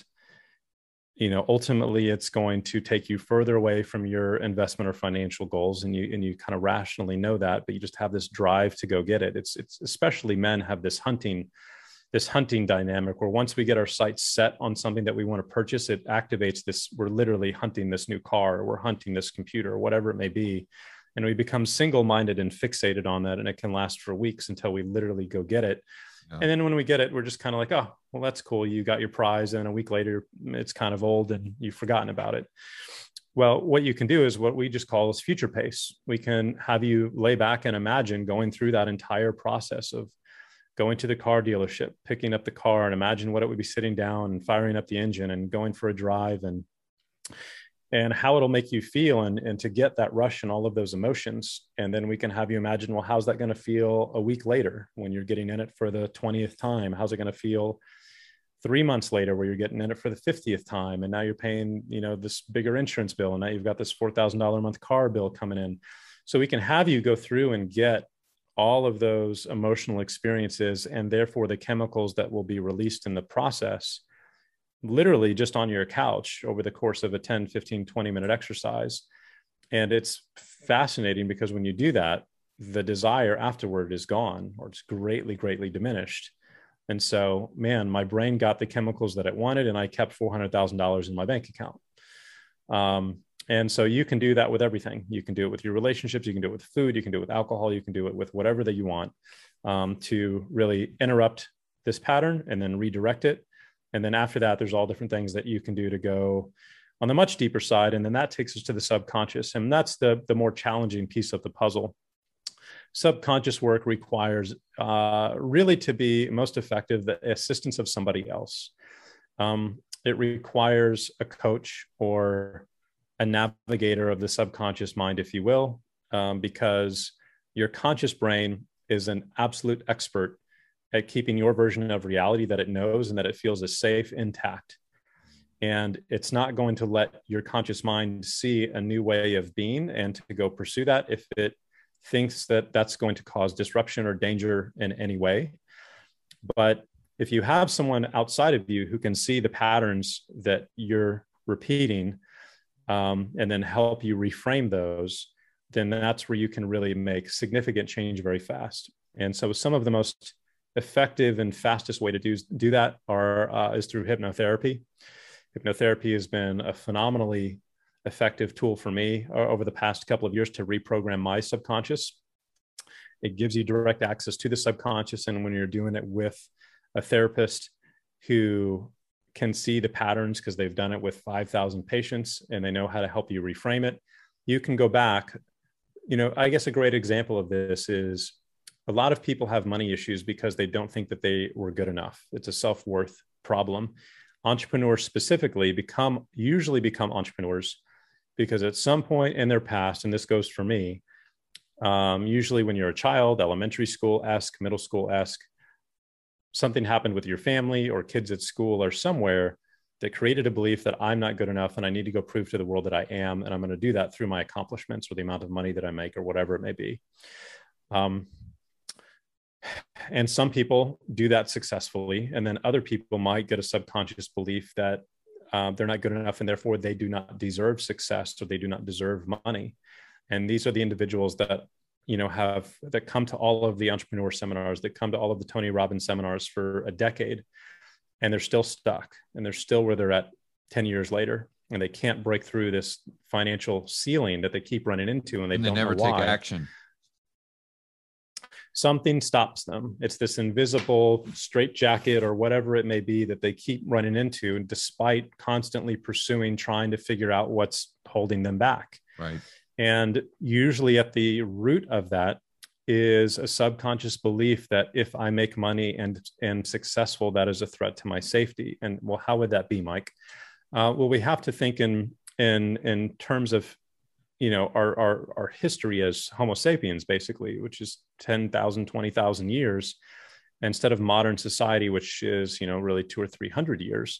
ultimately it's going to take you further away from your investment or financial goals, and you kind of rationally know that, but you just have this drive to go get it. It's especially men have this hunting dynamic where once we get our sights set on something that we want to purchase, it activates this. We're literally hunting this new car, or we're hunting this computer, or whatever it may be. And we become single-minded and fixated on that. And it can last for weeks until we literally go get it. Yeah. And then when we get it, we're just kind of like, oh, well, that's cool. You got your prize. And a week later, it's kind of old and you've forgotten about it. Well, what you can do is what we just call is future pace. We can have you lay back and imagine going through that entire process of going to the car dealership, picking up the car, and imagine what it would be sitting down and firing up the engine and going for a drive, and how it'll make you feel, and to get that rush and all of those emotions. And then we can have you imagine, well, how's that going to feel a week later when you're getting in it for the 20th time? How's it going to feel 3 months later where you're getting in it for the 50th time? And now you're paying, this bigger insurance bill. And now you've got this $4,000 a month car bill coming in. So we can have you go through and get all of those emotional experiences, and therefore the chemicals that will be released in the process, literally just on your couch over the course of a 10, 15, 20-minute exercise. And it's fascinating because when you do that, the desire afterward is gone, or it's greatly, greatly diminished. And so, man, my brain got the chemicals that it wanted, and I kept $400,000 in my bank account. And so you can do that with everything. You can do it with your relationships. You can do it with food. You can do it with alcohol. You can do it with whatever that you want, to really interrupt this pattern and then redirect it. And then after that, there's all different things that you can do to go on the much deeper side. And then that takes us to the subconscious. And that's the more challenging piece of the puzzle. Subconscious work requires really, to be most effective, the assistance of somebody else. It requires a coach or a navigator of the subconscious mind, if you will, because your conscious brain is an absolute expert at keeping your version of reality that it knows and that it feels is safe, intact. And it's not going to let your conscious mind see a new way of being and to go pursue that if it thinks that that's going to cause disruption or danger in any way. But if you have someone outside of you who can see the patterns that you're repeating, and then help you reframe those, then that's where you can really make significant change very fast. And so some of the most effective and fastest way to do that is through hypnotherapy. Hypnotherapy has been a phenomenally effective tool for me over the past couple of years to reprogram my subconscious. It gives you direct access to the subconscious. And when you're doing it with a therapist who can see the patterns because they've done it with 5,000 patients and they know how to help you reframe it, you can go back. I guess a great example of this is a lot of people have money issues because they don't think that they were good enough. It's a self-worth problem. Entrepreneurs specifically usually become entrepreneurs because at some point in their past, and this goes for me, usually when you're a child, elementary school-esque, middle school-esque, something happened with your family or kids at school or somewhere that created a belief that I'm not good enough and I need to go prove to the world that I am. And I'm going to do that through my accomplishments or the amount of money that I make or whatever it may be. And some people do that successfully. And then other people might get a subconscious belief that they're not good enough and therefore they do not deserve success or they do not deserve money. And these are the individuals that that come to all of the entrepreneur seminars, that come to all of the Tony Robbins seminars for a decade, and they're still stuck and they're still where they're at 10 years later. And they can't break through this financial ceiling that they keep running into. And they don't never know why. take action. Something stops them. It's this invisible straitjacket or whatever it may be that they keep running into, despite constantly pursuing, trying to figure out what's holding them back. Right. And usually at the root of that is a subconscious belief that if I make money and am successful, that is a threat to my safety. And well, how would that be, Mike? Well, we have to think in terms of, our history as Homo sapiens, basically, which is 10,000, 20,000 years, instead of modern society, which is, really 200 or 300 years.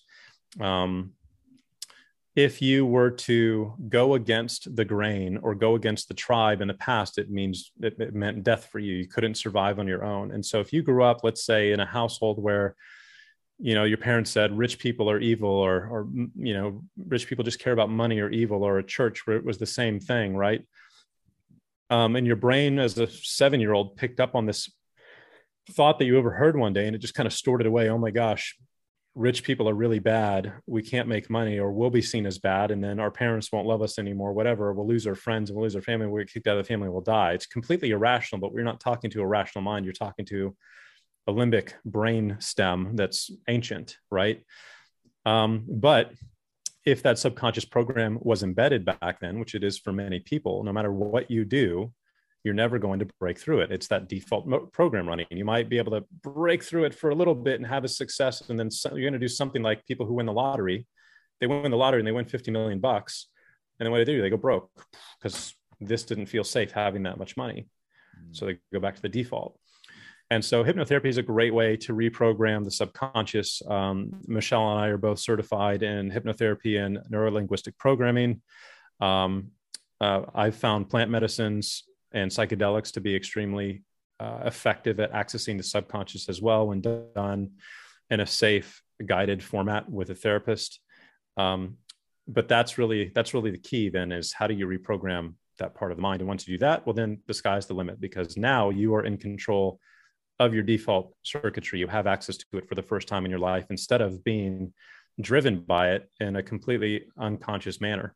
If you were to go against the grain or go against the tribe in the past, it meant death for you. You couldn't survive on your own. And so if you grew up, let's say, in a household where, your parents said rich people are evil, or rich people just care about money or evil, or a church where it was the same thing, right? And your brain as a 7-year-old picked up on this thought that you overheard one day, and it just kind of stored it away. Oh my gosh, rich people are really bad. We can't make money, or we'll be seen as bad. And then our parents won't love us anymore, whatever. We'll lose our friends and we'll lose our family. We'll get kicked out of the family. We'll die. It's completely irrational, but we're not talking to a rational mind. You're talking to a limbic brain stem that's ancient, right? But if that subconscious program was embedded back then, which it is for many people, no matter what you do, you're never going to break through it. It's that default program running. You might be able to break through it for a little bit and have a success. And then you're going to do something like people who win the lottery. They win the lottery and they win $50 million. And then what do? They go broke because this didn't feel safe having that much money. So they go back to the default. And so hypnotherapy is a great way to reprogram the subconscious. Michelle and I are both certified in hypnotherapy and neurolinguistic programming. I've found plant medicines and psychedelics to be extremely effective at accessing the subconscious as well when done in a safe, guided format with a therapist. But that's really the key then, is how do you reprogram that part of the mind? And once you do that, well, then the sky's the limit, because now you are in control of your default circuitry. You have access to it for the first time in your life, instead of being driven by it in a completely unconscious manner.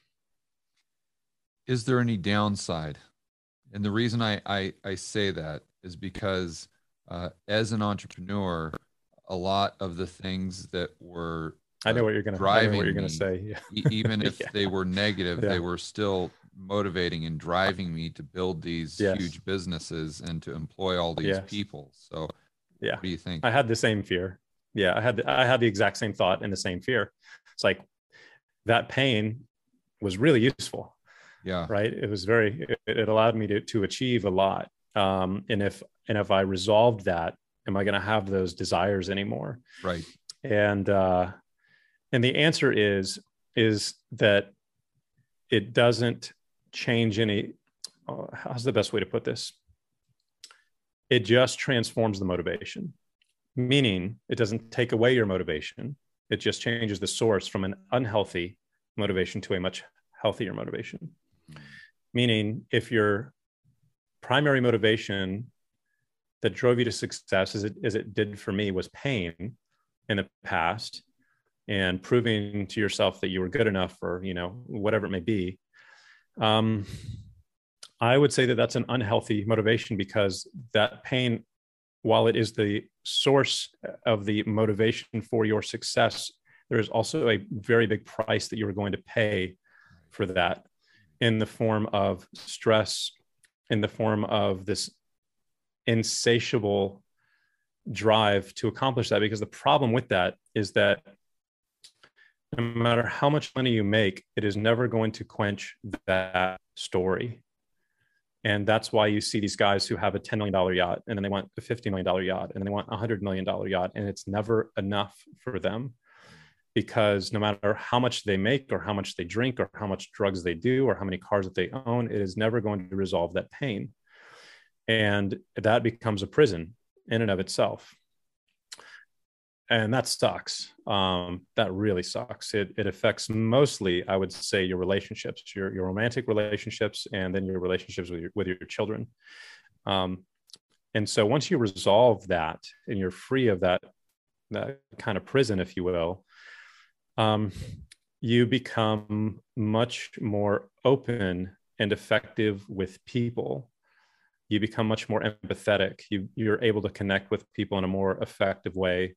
Is there any downside? And the reason I say that is because as an entrepreneur, a lot of the things that were I know what you're going to say. Yeah. Even if yeah. they were negative, yeah. they were still motivating and driving me to build these yes. huge businesses and to employ all these yes. people. So yeah. What do you think? I had the same fear. Yeah. I had the exact same thought and the same fear. It's like, that pain was really useful. Yeah. Right. It was it allowed me to achieve a lot. And if I resolved that, am I going to have those desires anymore? Right. And the answer is that it doesn't change any. How's the best way to put this? It just transforms the motivation, meaning it doesn't take away your motivation. It just changes the source from an unhealthy motivation to a much healthier motivation. Meaning, if your primary motivation that drove you to success, as it did for me, was pain in the past and proving to yourself that you were good enough, or whatever it may be, I would say that that's an unhealthy motivation, because that pain, while it is the source of the motivation for your success, there is also a very big price that you are going to pay for that, in the form of stress, in the form of this insatiable drive to accomplish that. Because the problem with that is that no matter how much money you make, it is never going to quench that story. And that's why you see these guys who have a $10 million yacht, and then they want a $50 million yacht, and then they want a $100 million yacht, and it's never enough for them. Because no matter how much they make, or how much they drink, or how much drugs they do, or how many cars that they own, it is never going to resolve that pain. And that becomes a prison in and of itself. And that sucks. That really sucks. It affects mostly, I would say, your relationships, your romantic relationships, and then your relationships with your children. And so once you resolve that, and you're free of that kind of prison, if you will, you become much more open and effective with people. You become much more empathetic. You're able to connect with people in a more effective way.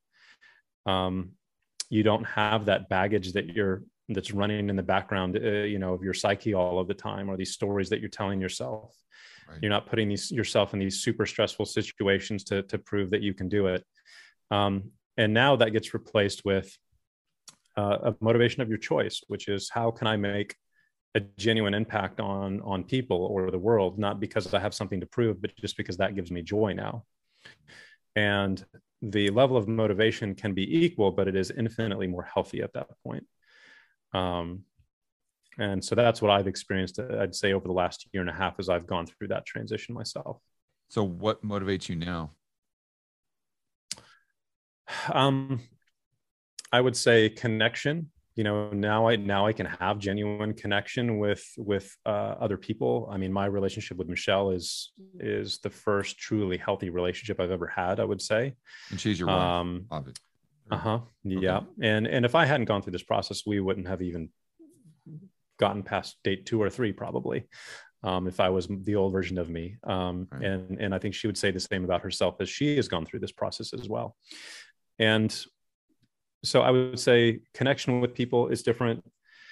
You don't have that baggage that's running in the background, of your psyche all of the time, or these stories that you're telling yourself. Right. You're not putting yourself in these super stressful situations to prove that you can do it. And now that gets replaced with a motivation of your choice, which is, how can I make a genuine impact on people or the world, not because I have something to prove, but just because that gives me joy now. And the level of motivation can be equal, but it is infinitely more healthy at that point. And so that's what I've experienced, I'd say, over the last year and a half, as I've gone through that transition myself. So what motivates you now? I would say connection. Now I can have genuine connection with other people. I mean, my relationship with Michelle is the first truly healthy relationship I've ever had, I would say. And she's your wife, obviously. Yeah. Okay. And if I hadn't gone through this process, we wouldn't have even gotten past date 2 or 3, probably. If I was the old version of me. Right. And I think she would say the same about herself, as she has gone through this process as well. And so I would say connection with people is different.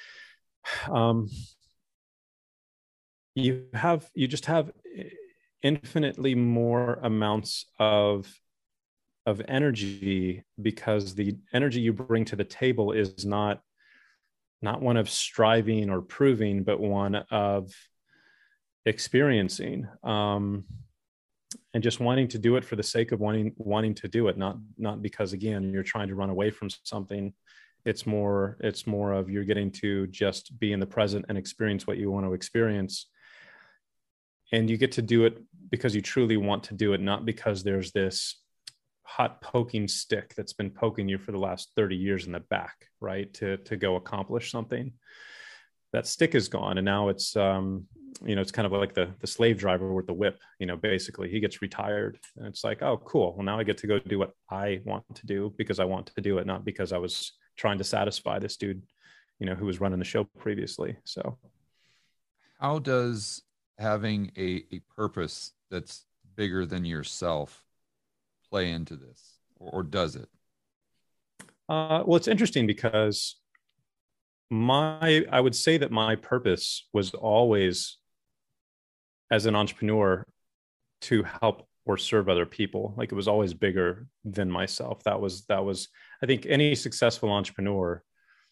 You just have infinitely more amounts of energy, because the energy you bring to the table is not one of striving or proving, but one of experiencing, and just wanting to do it for the sake of wanting to do it, not because, again, you're trying to run away from something. It's more of, you're getting to just be in the present and experience what you want to experience. And you get to do it because you truly want to do it, not because there's this hot poking stick that's been poking you for the last 30 years in the back, right? To go accomplish something. That stick is gone. And now it's, it's kind of like the slave driver with the whip, basically he gets retired and it's like, oh, cool. Well, now I get to go do what I want to do because I want to do it, not because I was trying to satisfy this dude, who was running the show previously. So how does having a purpose that's bigger than yourself play into this, or does it? Well, it's interesting because I would say that my purpose was always, as an entrepreneur, to help or serve other people. Like, it was always bigger than myself. That was, I think any successful entrepreneur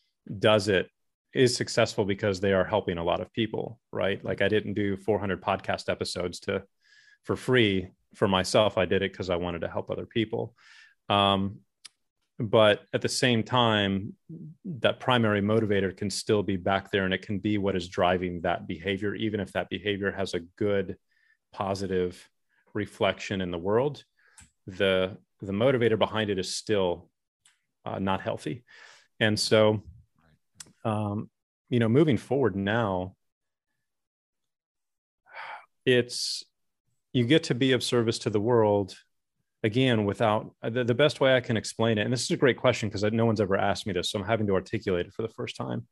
is successful because they are helping a lot of people, right? Like, I didn't do 400 podcast episodes for free for myself. I did it because I wanted to help other people. But at the same time, that primary motivator can still be back there, and it can be what is driving that behavior, even if that behavior has a good, positive reflection in the world. The motivator behind it is still not healthy. And so, moving forward now, you get to be of service to the world, again, without the best way I can explain it. And this is a great question because no one's ever asked me this, so I'm having to articulate it for the first time.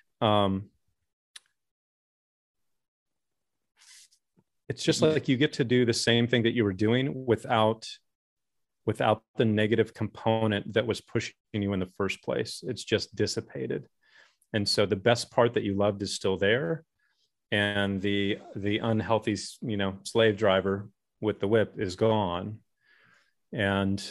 It's just like you get to do the same thing that you were doing without the negative component that was pushing you in the first place. It's just dissipated. And so the best part that you loved is still there. And the unhealthy, slave driver with the whip is gone. And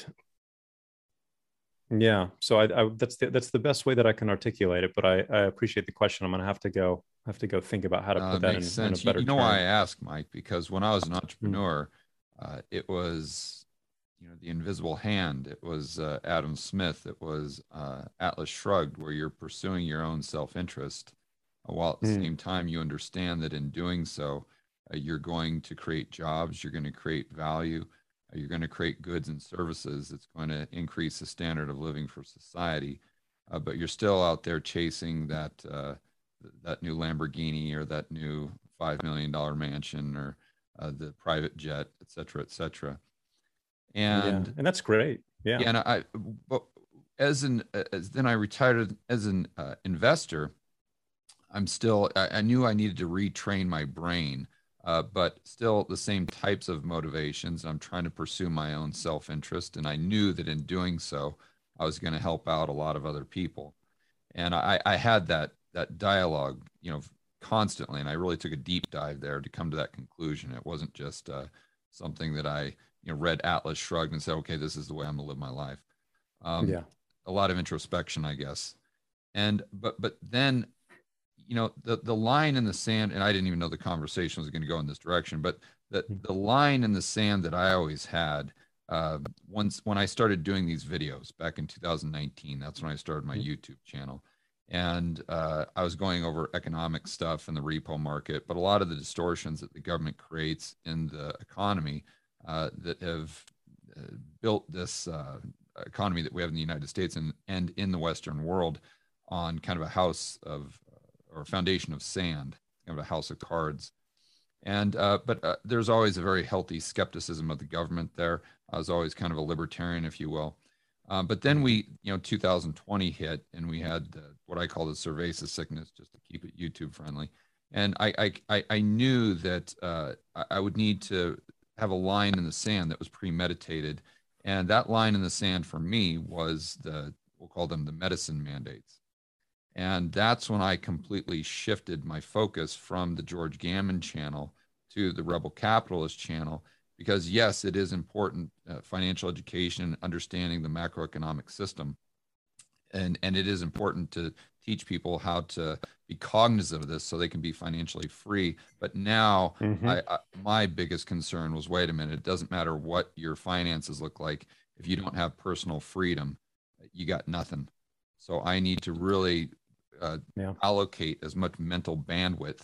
yeah, so that's the best way that I can articulate it. But I appreciate the question. I'm going to have to go think about how to put that in a better term. Why I ask, Mike? Because when I was an entrepreneur, it was, the invisible hand. It was Adam Smith. It was Atlas Shrugged, where you're pursuing your own self-interest, while at the same time you understand that in doing so, you're going to create jobs, you're going to create value, you're going to create goods and services. It's going to increase the standard of living for society, but you're still out there chasing that new Lamborghini or that new $5 million mansion or the private jet, et cetera, et cetera. And that's great. Yeah. And then I retired as an investor. I knew I needed to retrain my brain, but still the same types of motivations. I'm trying to pursue my own self-interest. And I knew that in doing so, I was going to help out a lot of other people. And I had that dialogue, constantly. And I really took a deep dive there to come to that conclusion. It wasn't just something that I, read Atlas Shrugged and said, okay, this is the way I'm gonna live my life. A lot of introspection, I guess. But then, the line in the sand, and I didn't even know the conversation was going to go in this direction, but the line in the sand that I always had, when I started doing these videos back in 2019, that's when I started my YouTube channel. And I was going over economic stuff in the repo market, but a lot of the distortions that the government creates in the economy that have built this economy that we have in the United States and in the Western world on kind of a house of, or a foundation of sand, kind of a house of cards. And but there's always a very healthy skepticism of the government there. I was always kind of a libertarian, if you will. But then 2020 hit, and we had what I call the cerveza sickness, just to keep it YouTube friendly. And I knew that I would need to have a line in the sand that was premeditated. And that line in the sand for me was we'll call them the medicine mandates. And that's when I completely shifted my focus from the George Gammon channel to the Rebel Capitalist channel, because yes, it is important, financial education, understanding the macroeconomic system. And it is important to teach people how to be cognizant of this so they can be financially free. But now my biggest concern was, wait a minute, it doesn't matter what your finances look like. If you don't have personal freedom, you got nothing. So I need to really allocate as much mental bandwidth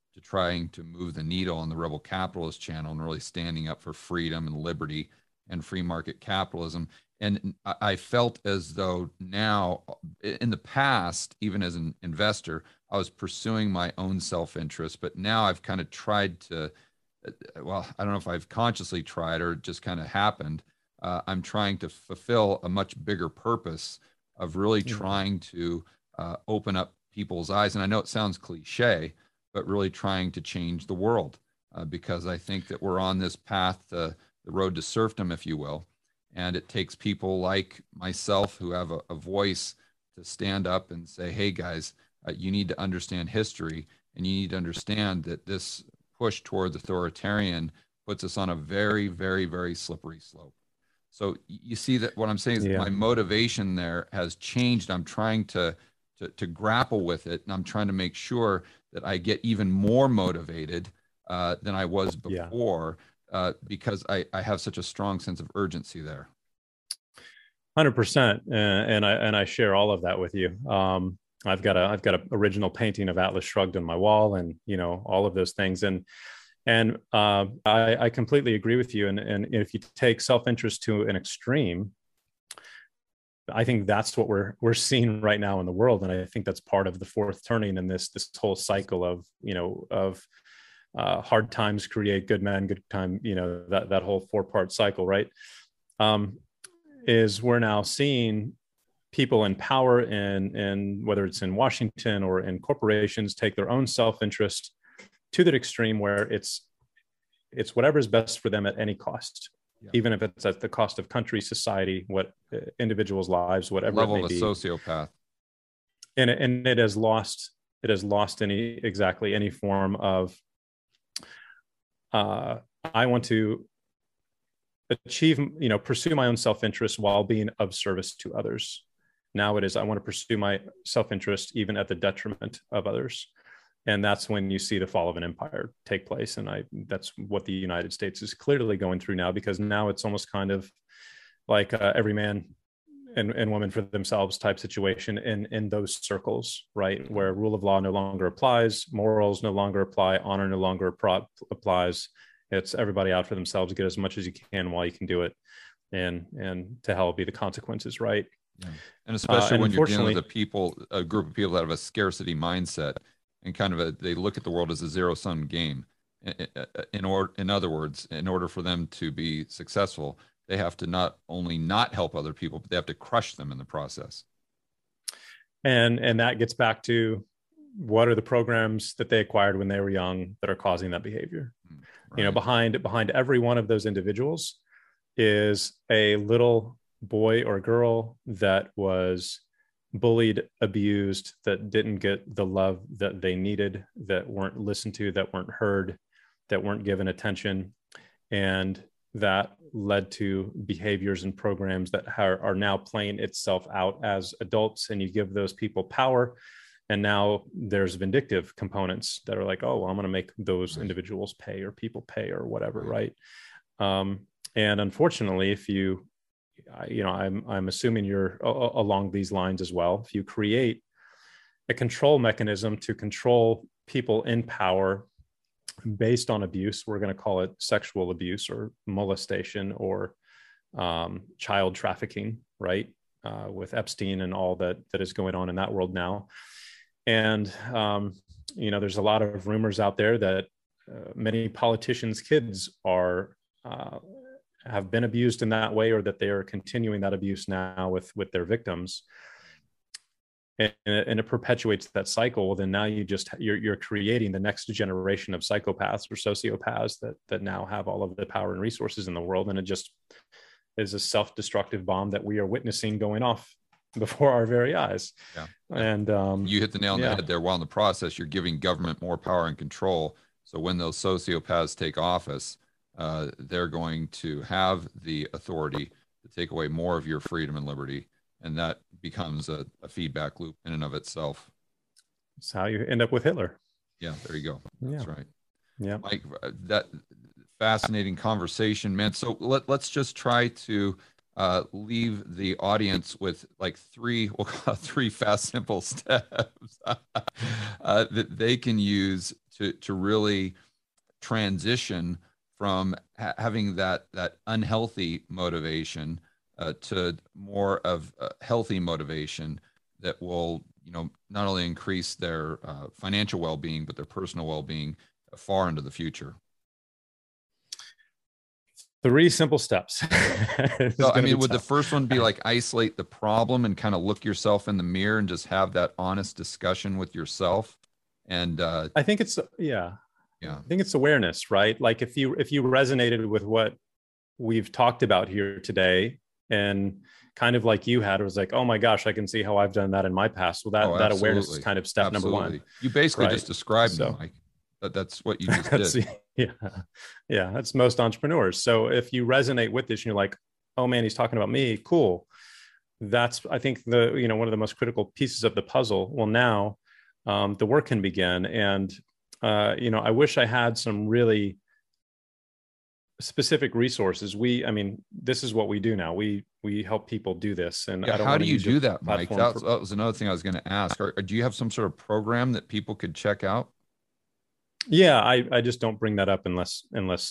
to trying to move the needle on the rebel capitalist channel and really standing up for freedom and liberty and free market capitalism. And I felt as though now, in the past, even as an investor, I was pursuing my own self-interest, but now I've kind of tried to, well, I don't know if I've consciously tried or it just kind of happened. I'm trying to fulfill a much bigger purpose of really trying to open up people's eyes. And I know it sounds cliche, but really trying to change the world because I think that we're on this path, the road to serfdom, if you will. And it takes people like myself who have a voice to stand up and say, hey, guys, you need to understand history, and you need to understand that this push towards authoritarian puts us on a very, very, very slippery slope. So you see that what I'm saying is my motivation there has changed. I'm trying to grapple with it, and I'm trying to make sure that I get even more motivated than I was before. Because I have such a strong sense of urgency there. 100%, and I share all of that with you. I've got a original painting of Atlas Shrugged on my wall, and all of those things, and I completely agree with you. And if you take self-interest to an extreme, I think that's what we're seeing right now in the world, and I think that's part of the fourth turning in this whole cycle of hard times create good men, good time, that whole 4-part cycle, right? Is we're now seeing people in power and whether it's in Washington or in corporations take their own self-interest to that extreme where it's whatever is best for them at any cost, even if it's at the cost of country, society, what individuals' lives, whatever level it may of a be. Sociopath. And it has lost any form of I want to achieve, pursue my own self-interest while being of service to others. Now it is, I want to pursue my self-interest even at the detriment of others. And that's when you see the fall of an empire take place. And that's what the United States is clearly going through now, because now it's almost kind of like every man and woman for themselves type situation in those circles, right? Where rule of law no longer applies, morals no longer apply, honor no longer applies. It's everybody out for themselves, get as much as you can while you can do it. And to hell be the consequences, right? Yeah. And especially when you're dealing with a group of people that have a scarcity mindset and kind of they look at the world as a zero-sum game. In other words, in order for them to be successful, they have to not only not help other people, but they have to crush them in the process. And that gets back to what are the programs that they acquired when they were young that are causing that behavior? Right. Behind every one of those individuals is a little boy or girl that was bullied, abused, that didn't get the love that they needed, that weren't listened to, that weren't heard, that weren't given attention. And that led to behaviors and programs that are now playing itself out as adults. And you give those people power. And now there's vindictive components that are like, oh, well, I'm going to make those individuals pay or people pay or whatever, right? And unfortunately, if I'm assuming you're along these lines as well. If you create a control mechanism to control people in power based on abuse, we're going to call it sexual abuse or molestation or child trafficking, right? With Epstein and all that is going on in that world now. And, there's a lot of rumors out there that many politicians' kids have been abused in that way, or that they are continuing that abuse now with their victims. And it perpetuates that cycle. Well, then now you're creating the next generation of psychopaths or sociopaths that now have all of the power and resources in the world. And it just is a self-destructive bomb that we are witnessing going off before our very eyes. Yeah. And you hit the nail on the head there. While in the process, you're giving government more power and control. So when those sociopaths take office, they're going to have the authority to take away more of your freedom and liberty. And that becomes a feedback loop in and of itself. That's how you end up with Hitler. Yeah, there you go. That's right. Yeah. Mike, that fascinating conversation, man. So let's just try to leave the audience with like three fast, simple steps that they can use to really transition from having that unhealthy motivation to more of a healthy motivation that will, not only increase their financial well-being, but their personal well-being far into the future. 3 simple steps. So, I mean, would the first one be like isolate the problem and kind of look yourself in the mirror and just have that honest discussion with yourself? And I think it's, I think it's awareness, right? Like if you resonated with what we've talked about here today, and kind of like you had, it was like, oh my gosh, I can see how I've done that in my past. Well, that awareness is kind of step number 1. You basically just described me, Mike. That's what you just did. Yeah, that's most entrepreneurs. So if you resonate with this and you're like, oh man, he's talking about me, cool. That's, I think, one of the most critical pieces of the puzzle. Well, now the work can begin. And, I wish I had some really specific resources. This is what we do now. We help people do this. And how do you do that, Mike? That was another thing I was going to ask. Do you have some sort of program that people could check out? Yeah, I just don't bring that up unless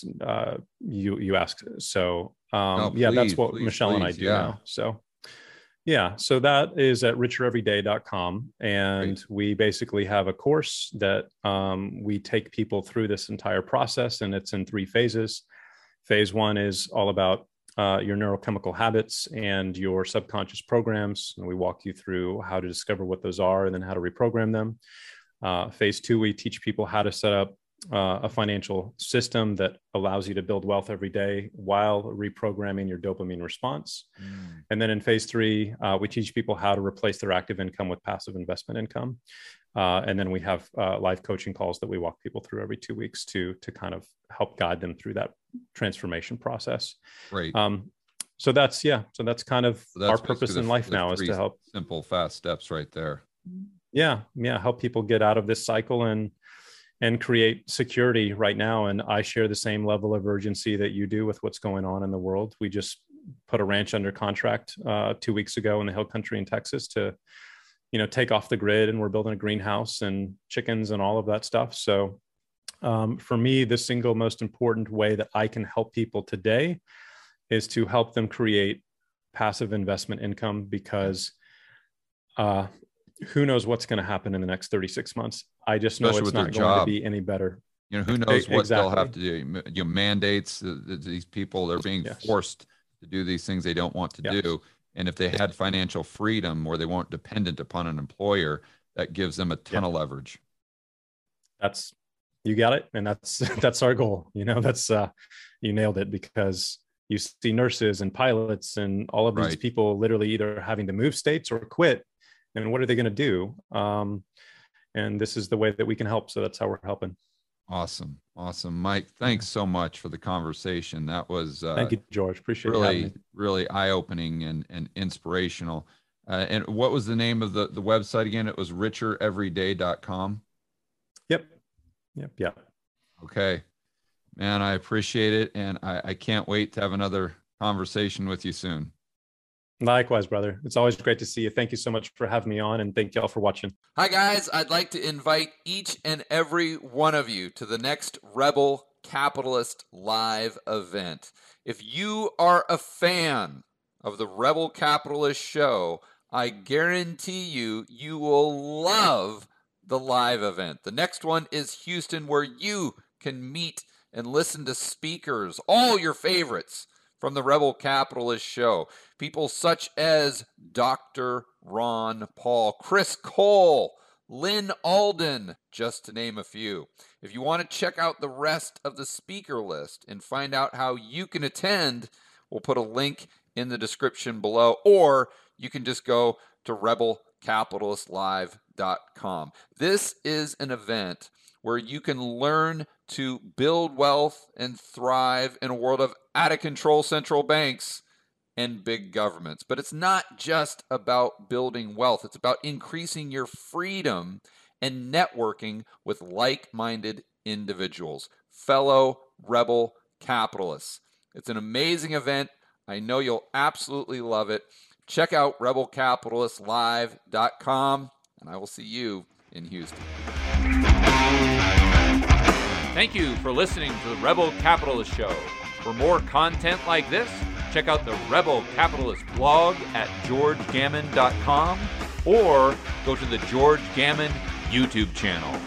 you ask. So that's what Michelle and I do now. So so that is at richereveryday.com, and we basically have a course that we take people through this entire process, and it's in 3 phases. Phase 1 is all about your neurochemical habits and your subconscious programs, and we walk you through how to discover what those are and then how to reprogram them. Phase 2, we teach people how to set up a financial system that allows you to build wealth every day while reprogramming your dopamine response. And then in phase 3, we teach people how to replace their active income with passive investment income. And then we have live coaching calls that we walk people through every 2 weeks to kind of help guide them through that transformation process. Right. So that's kind of our purpose in life now, is to help. Simple, fast steps right there. Yeah. Help people get out of this cycle and create security right now. And I share the same level of urgency that you do with what's going on in the world. We just put a ranch under contract 2 weeks ago in the Hill Country in Texas to, take off the grid, and we're building a greenhouse and chickens and all of that stuff. So for me, the single most important way that I can help people today is to help them create passive investment income, because who knows what's going to happen in the next 36 months. I just know it's not going to be any better. Who knows what they'll have to do. Mandates, these people, they're being forced to do these things they don't want to do. And if they had financial freedom, or they weren't dependent upon an employer, that gives them a ton of leverage. You got it. And that's our goal. That's you nailed it, because you see nurses and pilots and all of these people literally either having to move states or quit. And what are they going to do? And this is the way that we can help. So that's how we're helping. Awesome. Mike, thanks so much for the conversation. That was thank you, George. Appreciate it. Really eye-opening and inspirational. And what was the name of the website again? It was richereveryday.com. Yep. Okay, man, I appreciate it. And I can't wait to have another conversation with you soon. Likewise, brother. It's always great to see you. Thank you so much for having me on, and thank y'all for watching. Hi, guys. I'd like to invite each and every one of you to the next Rebel Capitalist Live event. If you are a fan of the Rebel Capitalist show, I guarantee you will love the live event. The next one is Houston, where you can meet and listen to speakers, all your favorites from the Rebel Capitalist show. People such as Dr. Ron Paul, Chris Cole, Lynn Alden, just to name a few. If you want to check out the rest of the speaker list and find out how you can attend, we'll put a link in the description below, or you can just go to rebelcapitalistlive.com. This is an event where you can learn to build wealth and thrive in a world of out-of-control central banks and big governments. But it's not just about building wealth. It's about increasing your freedom and networking with like-minded individuals, fellow rebel capitalists. It's an amazing event. I know you'll absolutely love it. Check out rebelcapitalistlive.com, and I will see you in Houston. Thank you for listening to the Rebel Capitalist Show. For more content like this, check out the Rebel Capitalist blog at georgegammon.com or go to the George Gammon YouTube channel.